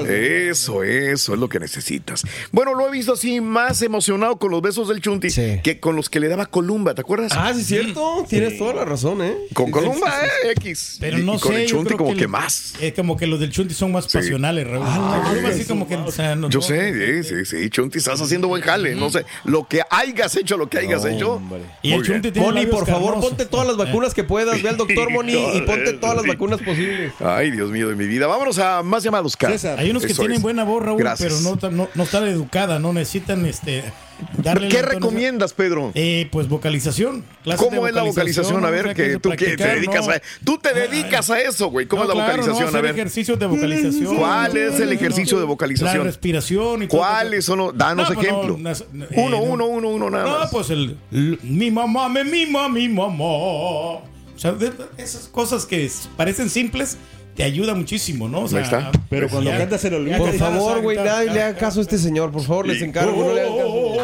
Speaker 12: Eso, eso es lo que necesitas. Bueno, lo he visto así más emocionado con los besos del Chunti que con los que le daba Columba, ¿te acuerdas?
Speaker 16: Ah, sí, es cierto. Tienes toda la razón, ¿eh?
Speaker 12: Con
Speaker 16: Sí,
Speaker 12: Columba,
Speaker 16: sí, sí, sí.
Speaker 12: eh, X.
Speaker 13: Pero
Speaker 12: Y-
Speaker 13: no
Speaker 12: y con
Speaker 13: sé,
Speaker 12: el
Speaker 13: yo
Speaker 12: Chunti
Speaker 13: creo
Speaker 12: como
Speaker 13: que
Speaker 12: que,
Speaker 13: el-
Speaker 12: más.
Speaker 13: Es como que los del Chunti son más pasionales, Raúl. Algo así como que, o sea, no-
Speaker 12: Yo
Speaker 13: no-
Speaker 12: sé, sí, sí, sí, Chunti, estás haciendo buen jale. No sé, lo que hayas hecho, lo que hayas hecho.
Speaker 13: Y el
Speaker 12: Muy bien.
Speaker 13: Chunti tiene
Speaker 16: Moni,
Speaker 13: labios
Speaker 16: por favor,
Speaker 13: carnosos.
Speaker 16: ponte todas las vacunas que puedas. Ve al doctor, Moni, y ponte todas las vacunas posibles.
Speaker 12: Ay, Dios mío de mi vida. Vámonos a más llamados, Carlos.
Speaker 13: Hay unos que
Speaker 12: Eso
Speaker 13: tienen
Speaker 12: es.
Speaker 13: buena voz, Raúl,
Speaker 12: Gracias.
Speaker 13: pero no, no, no están educada, no necesitan este darle
Speaker 12: ¿Qué
Speaker 13: la entonación.
Speaker 12: recomiendas, Pedro?
Speaker 13: Eh, pues vocalización. clases
Speaker 12: ¿Cómo
Speaker 13: de
Speaker 12: es la vocalización? A
Speaker 13: ¿no?
Speaker 12: ver,
Speaker 13: O sea,
Speaker 12: que
Speaker 13: se
Speaker 12: tú que te
Speaker 13: practicar,
Speaker 12: dedicas
Speaker 13: ¿no?
Speaker 12: a tú te dedicas a eso, güey. ¿Cómo
Speaker 13: No,
Speaker 12: es la
Speaker 13: claro,
Speaker 12: vocalización?
Speaker 13: no,
Speaker 12: a
Speaker 13: hacer
Speaker 12: ver.
Speaker 13: ejercicios de vocalización.
Speaker 12: ¿Cuál es el ejercicio de vocalización?
Speaker 13: La respiración y todo.
Speaker 12: ¿Cuáles son los? Danos
Speaker 13: No, pues,
Speaker 12: ejemplo.
Speaker 13: no, no, eh,
Speaker 12: uno,
Speaker 13: no.
Speaker 12: uno, uno, uno, nada
Speaker 13: No,
Speaker 12: más.
Speaker 13: pues el, el- mi mamá me mima, mi mamá. O sea, de- de- esas cosas que s- parecen simples te ayuda muchísimo, ¿no? O sea,
Speaker 12: Ahí está.
Speaker 21: Pero cuando
Speaker 13: ya-
Speaker 21: canta se le olvida.
Speaker 13: ya
Speaker 16: Por
Speaker 13: que ya
Speaker 16: favor,
Speaker 13: sabes
Speaker 16: güey,
Speaker 13: cantar,
Speaker 16: nadie
Speaker 13: ya-
Speaker 16: le haga caso a este señor. Por favor, les encargo. No le hagan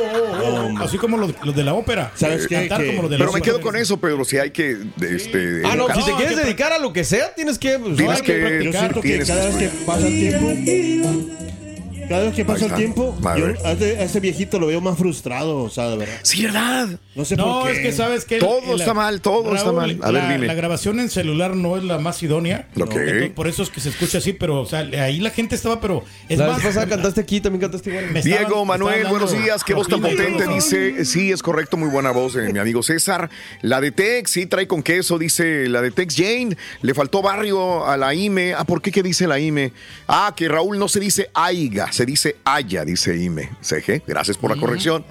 Speaker 16: caso.
Speaker 13: Así como los, los de la ópera.
Speaker 21: ¿Sabes qué?
Speaker 13: Cantar
Speaker 21: Que-
Speaker 13: como los de
Speaker 12: Pero
Speaker 13: la
Speaker 12: me quedo
Speaker 13: ópera.
Speaker 12: con eso, Pedro. Si hay que. Este,
Speaker 16: Ah, no, si
Speaker 12: educar-
Speaker 16: te quieres dedicar a lo que sea, tienes que. pues,
Speaker 12: Tienes
Speaker 16: hay
Speaker 12: que-
Speaker 16: practicar.
Speaker 21: Yo siento que
Speaker 12: Tienes
Speaker 21: cada vez que
Speaker 12: estudiar.
Speaker 21: pasa el tiempo, cada vez que pasa el
Speaker 12: está.
Speaker 21: tiempo,
Speaker 12: A
Speaker 21: yo
Speaker 12: ver.
Speaker 21: a este, a este viejito lo veo más frustrado, o sea, de verdad.
Speaker 12: Sí, ¿verdad?
Speaker 21: No sé
Speaker 13: No,
Speaker 21: por qué.
Speaker 13: es que sabes que
Speaker 12: Todo está mal, todo está mal. A ver,
Speaker 13: la,
Speaker 12: dime.
Speaker 13: la grabación en celular no es la más idónea.
Speaker 12: Ok.
Speaker 13: Entonces, por eso es que se escucha así, pero o sea, ahí la gente estaba, pero es
Speaker 16: La
Speaker 13: más.
Speaker 16: vez pasada cantaste aquí, también cantaste igual.
Speaker 13: me estaban-
Speaker 12: Diego
Speaker 13: me
Speaker 12: Manuel,
Speaker 13: estaban
Speaker 12: buenos
Speaker 13: dando
Speaker 12: días, qué voz tan
Speaker 13: propina y
Speaker 12: potente,
Speaker 13: todo.
Speaker 12: dice, sí, es correcto, muy buena voz, eh, mi amigo César. La de Tex, sí, trae con queso, dice la de Tex Jane, le faltó barrio a la I M E. Ah, ¿por qué qué dice la I M E? Ah, que Raúl no se dice aiga, se dice haya, dice I M E. C G, gracias por la corrección.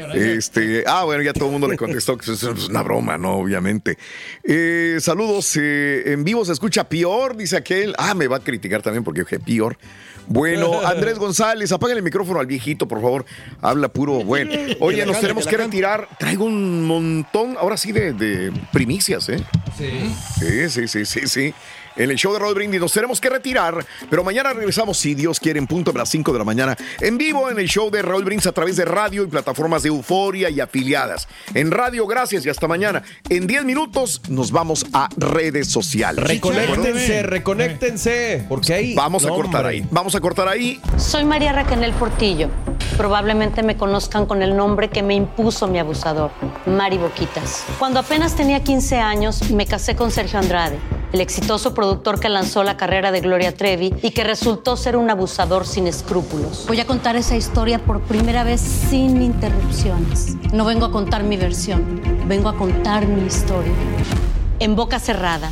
Speaker 12: Este, ah, bueno, ya todo el mundo le contestó que es una broma, ¿no? Obviamente. Eh, saludos, eh, en vivo se escucha peor, dice aquel. Ah, me va a criticar también porque dije peor. Bueno, Andrés González, apaga el micrófono al viejito, por favor. Habla puro bueno. Oye, nos tenemos que retirar. Traigo un montón, ahora sí, de, de primicias, ¿eh?
Speaker 16: Sí.
Speaker 12: Sí, sí, sí, sí, sí. En el show de Raúl Brindis nos tenemos que retirar, pero mañana regresamos, si Dios quiere, en punto de las cinco de la mañana, en vivo en el show de Raúl Brindis a través de radio y plataformas de Euforia y afiliadas. En radio, gracias y hasta mañana. En diez minutos nos vamos a redes sociales.
Speaker 16: Reconéctense, reconéctense. Porque ahí.
Speaker 12: Vamos a
Speaker 16: No,
Speaker 12: cortar
Speaker 16: hombre.
Speaker 12: ahí. Vamos a cortar ahí.
Speaker 1: Soy María Raquel Portillo. Probablemente me conozcan con el nombre que me impuso mi abusador, Mari Boquitas. Cuando apenas tenía quince años, me casé con Sergio Andrade, el exitoso productor que lanzó la carrera de Gloria Trevi y que resultó ser un abusador sin escrúpulos. Voy a contar esa historia por primera vez sin interrupciones. No vengo a contar mi versión, vengo a contar mi historia. En boca cerrada.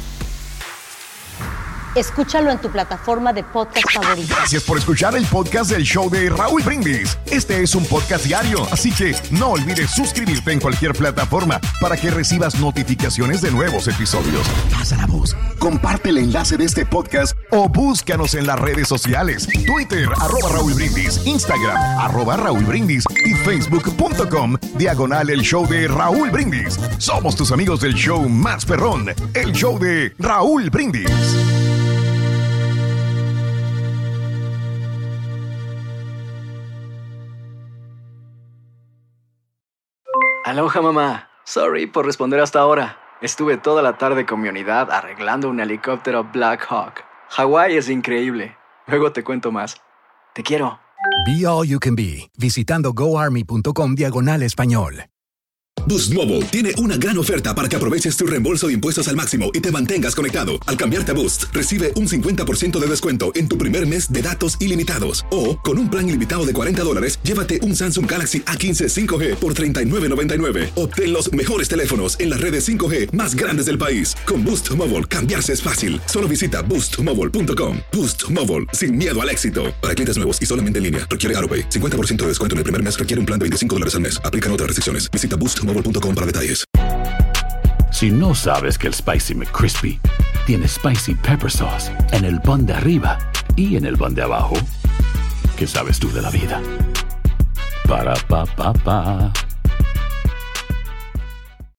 Speaker 1: Escúchalo en tu plataforma de podcast favorita.
Speaker 2: Gracias por escuchar el podcast del show de Raúl Brindis. Este es un podcast diario, así que no olvides suscribirte en cualquier plataforma para que recibas notificaciones de nuevos episodios. Pasa la voz, comparte el enlace de este podcast o búscanos en las redes sociales. Twitter, arroba Raúl Brindis, Instagram, arroba Raúl Brindis y Facebook.com, diagonal el show de Raúl Brindis. Somos tus amigos del show más perrón, el show de Raúl Brindis.
Speaker 4: Aloha, mamá. Sorry por responder hasta ahora. Estuve toda la tarde con mi unidad arreglando un helicóptero Black Hawk. Hawái es increíble. Luego te cuento más. Te quiero.
Speaker 5: Be All You Can Be, visitando goarmy.com diagonal español.
Speaker 7: Boost Mobile tiene una gran oferta para que aproveches tu reembolso de impuestos al máximo y te mantengas conectado. Al cambiarte a Boost, recibe un cincuenta por ciento de descuento en tu primer mes de datos ilimitados. O, con un plan ilimitado de cuarenta dólares, llévate un Samsung Galaxy A quince cinco G por treinta y nueve noventa y nueve. Obtén los mejores teléfonos en las redes cinco G más grandes del país. Con Boost Mobile, cambiarse es fácil. Solo visita boost mobile punto com. Boost Mobile, sin miedo al éxito. Para clientes nuevos y solamente en línea, requiere AutoPay. cincuenta por ciento de descuento en el primer mes, requiere un plan de veinticinco dólares al mes. Aplican otras restricciones. Visita boost mobile punto com para detalles.
Speaker 11: Si no sabes que el Spicy McCrispy tiene Spicy Pepper Sauce en el pan de arriba y en el pan de abajo, ¿qué sabes tú de la vida? Para, pa, pa, pa.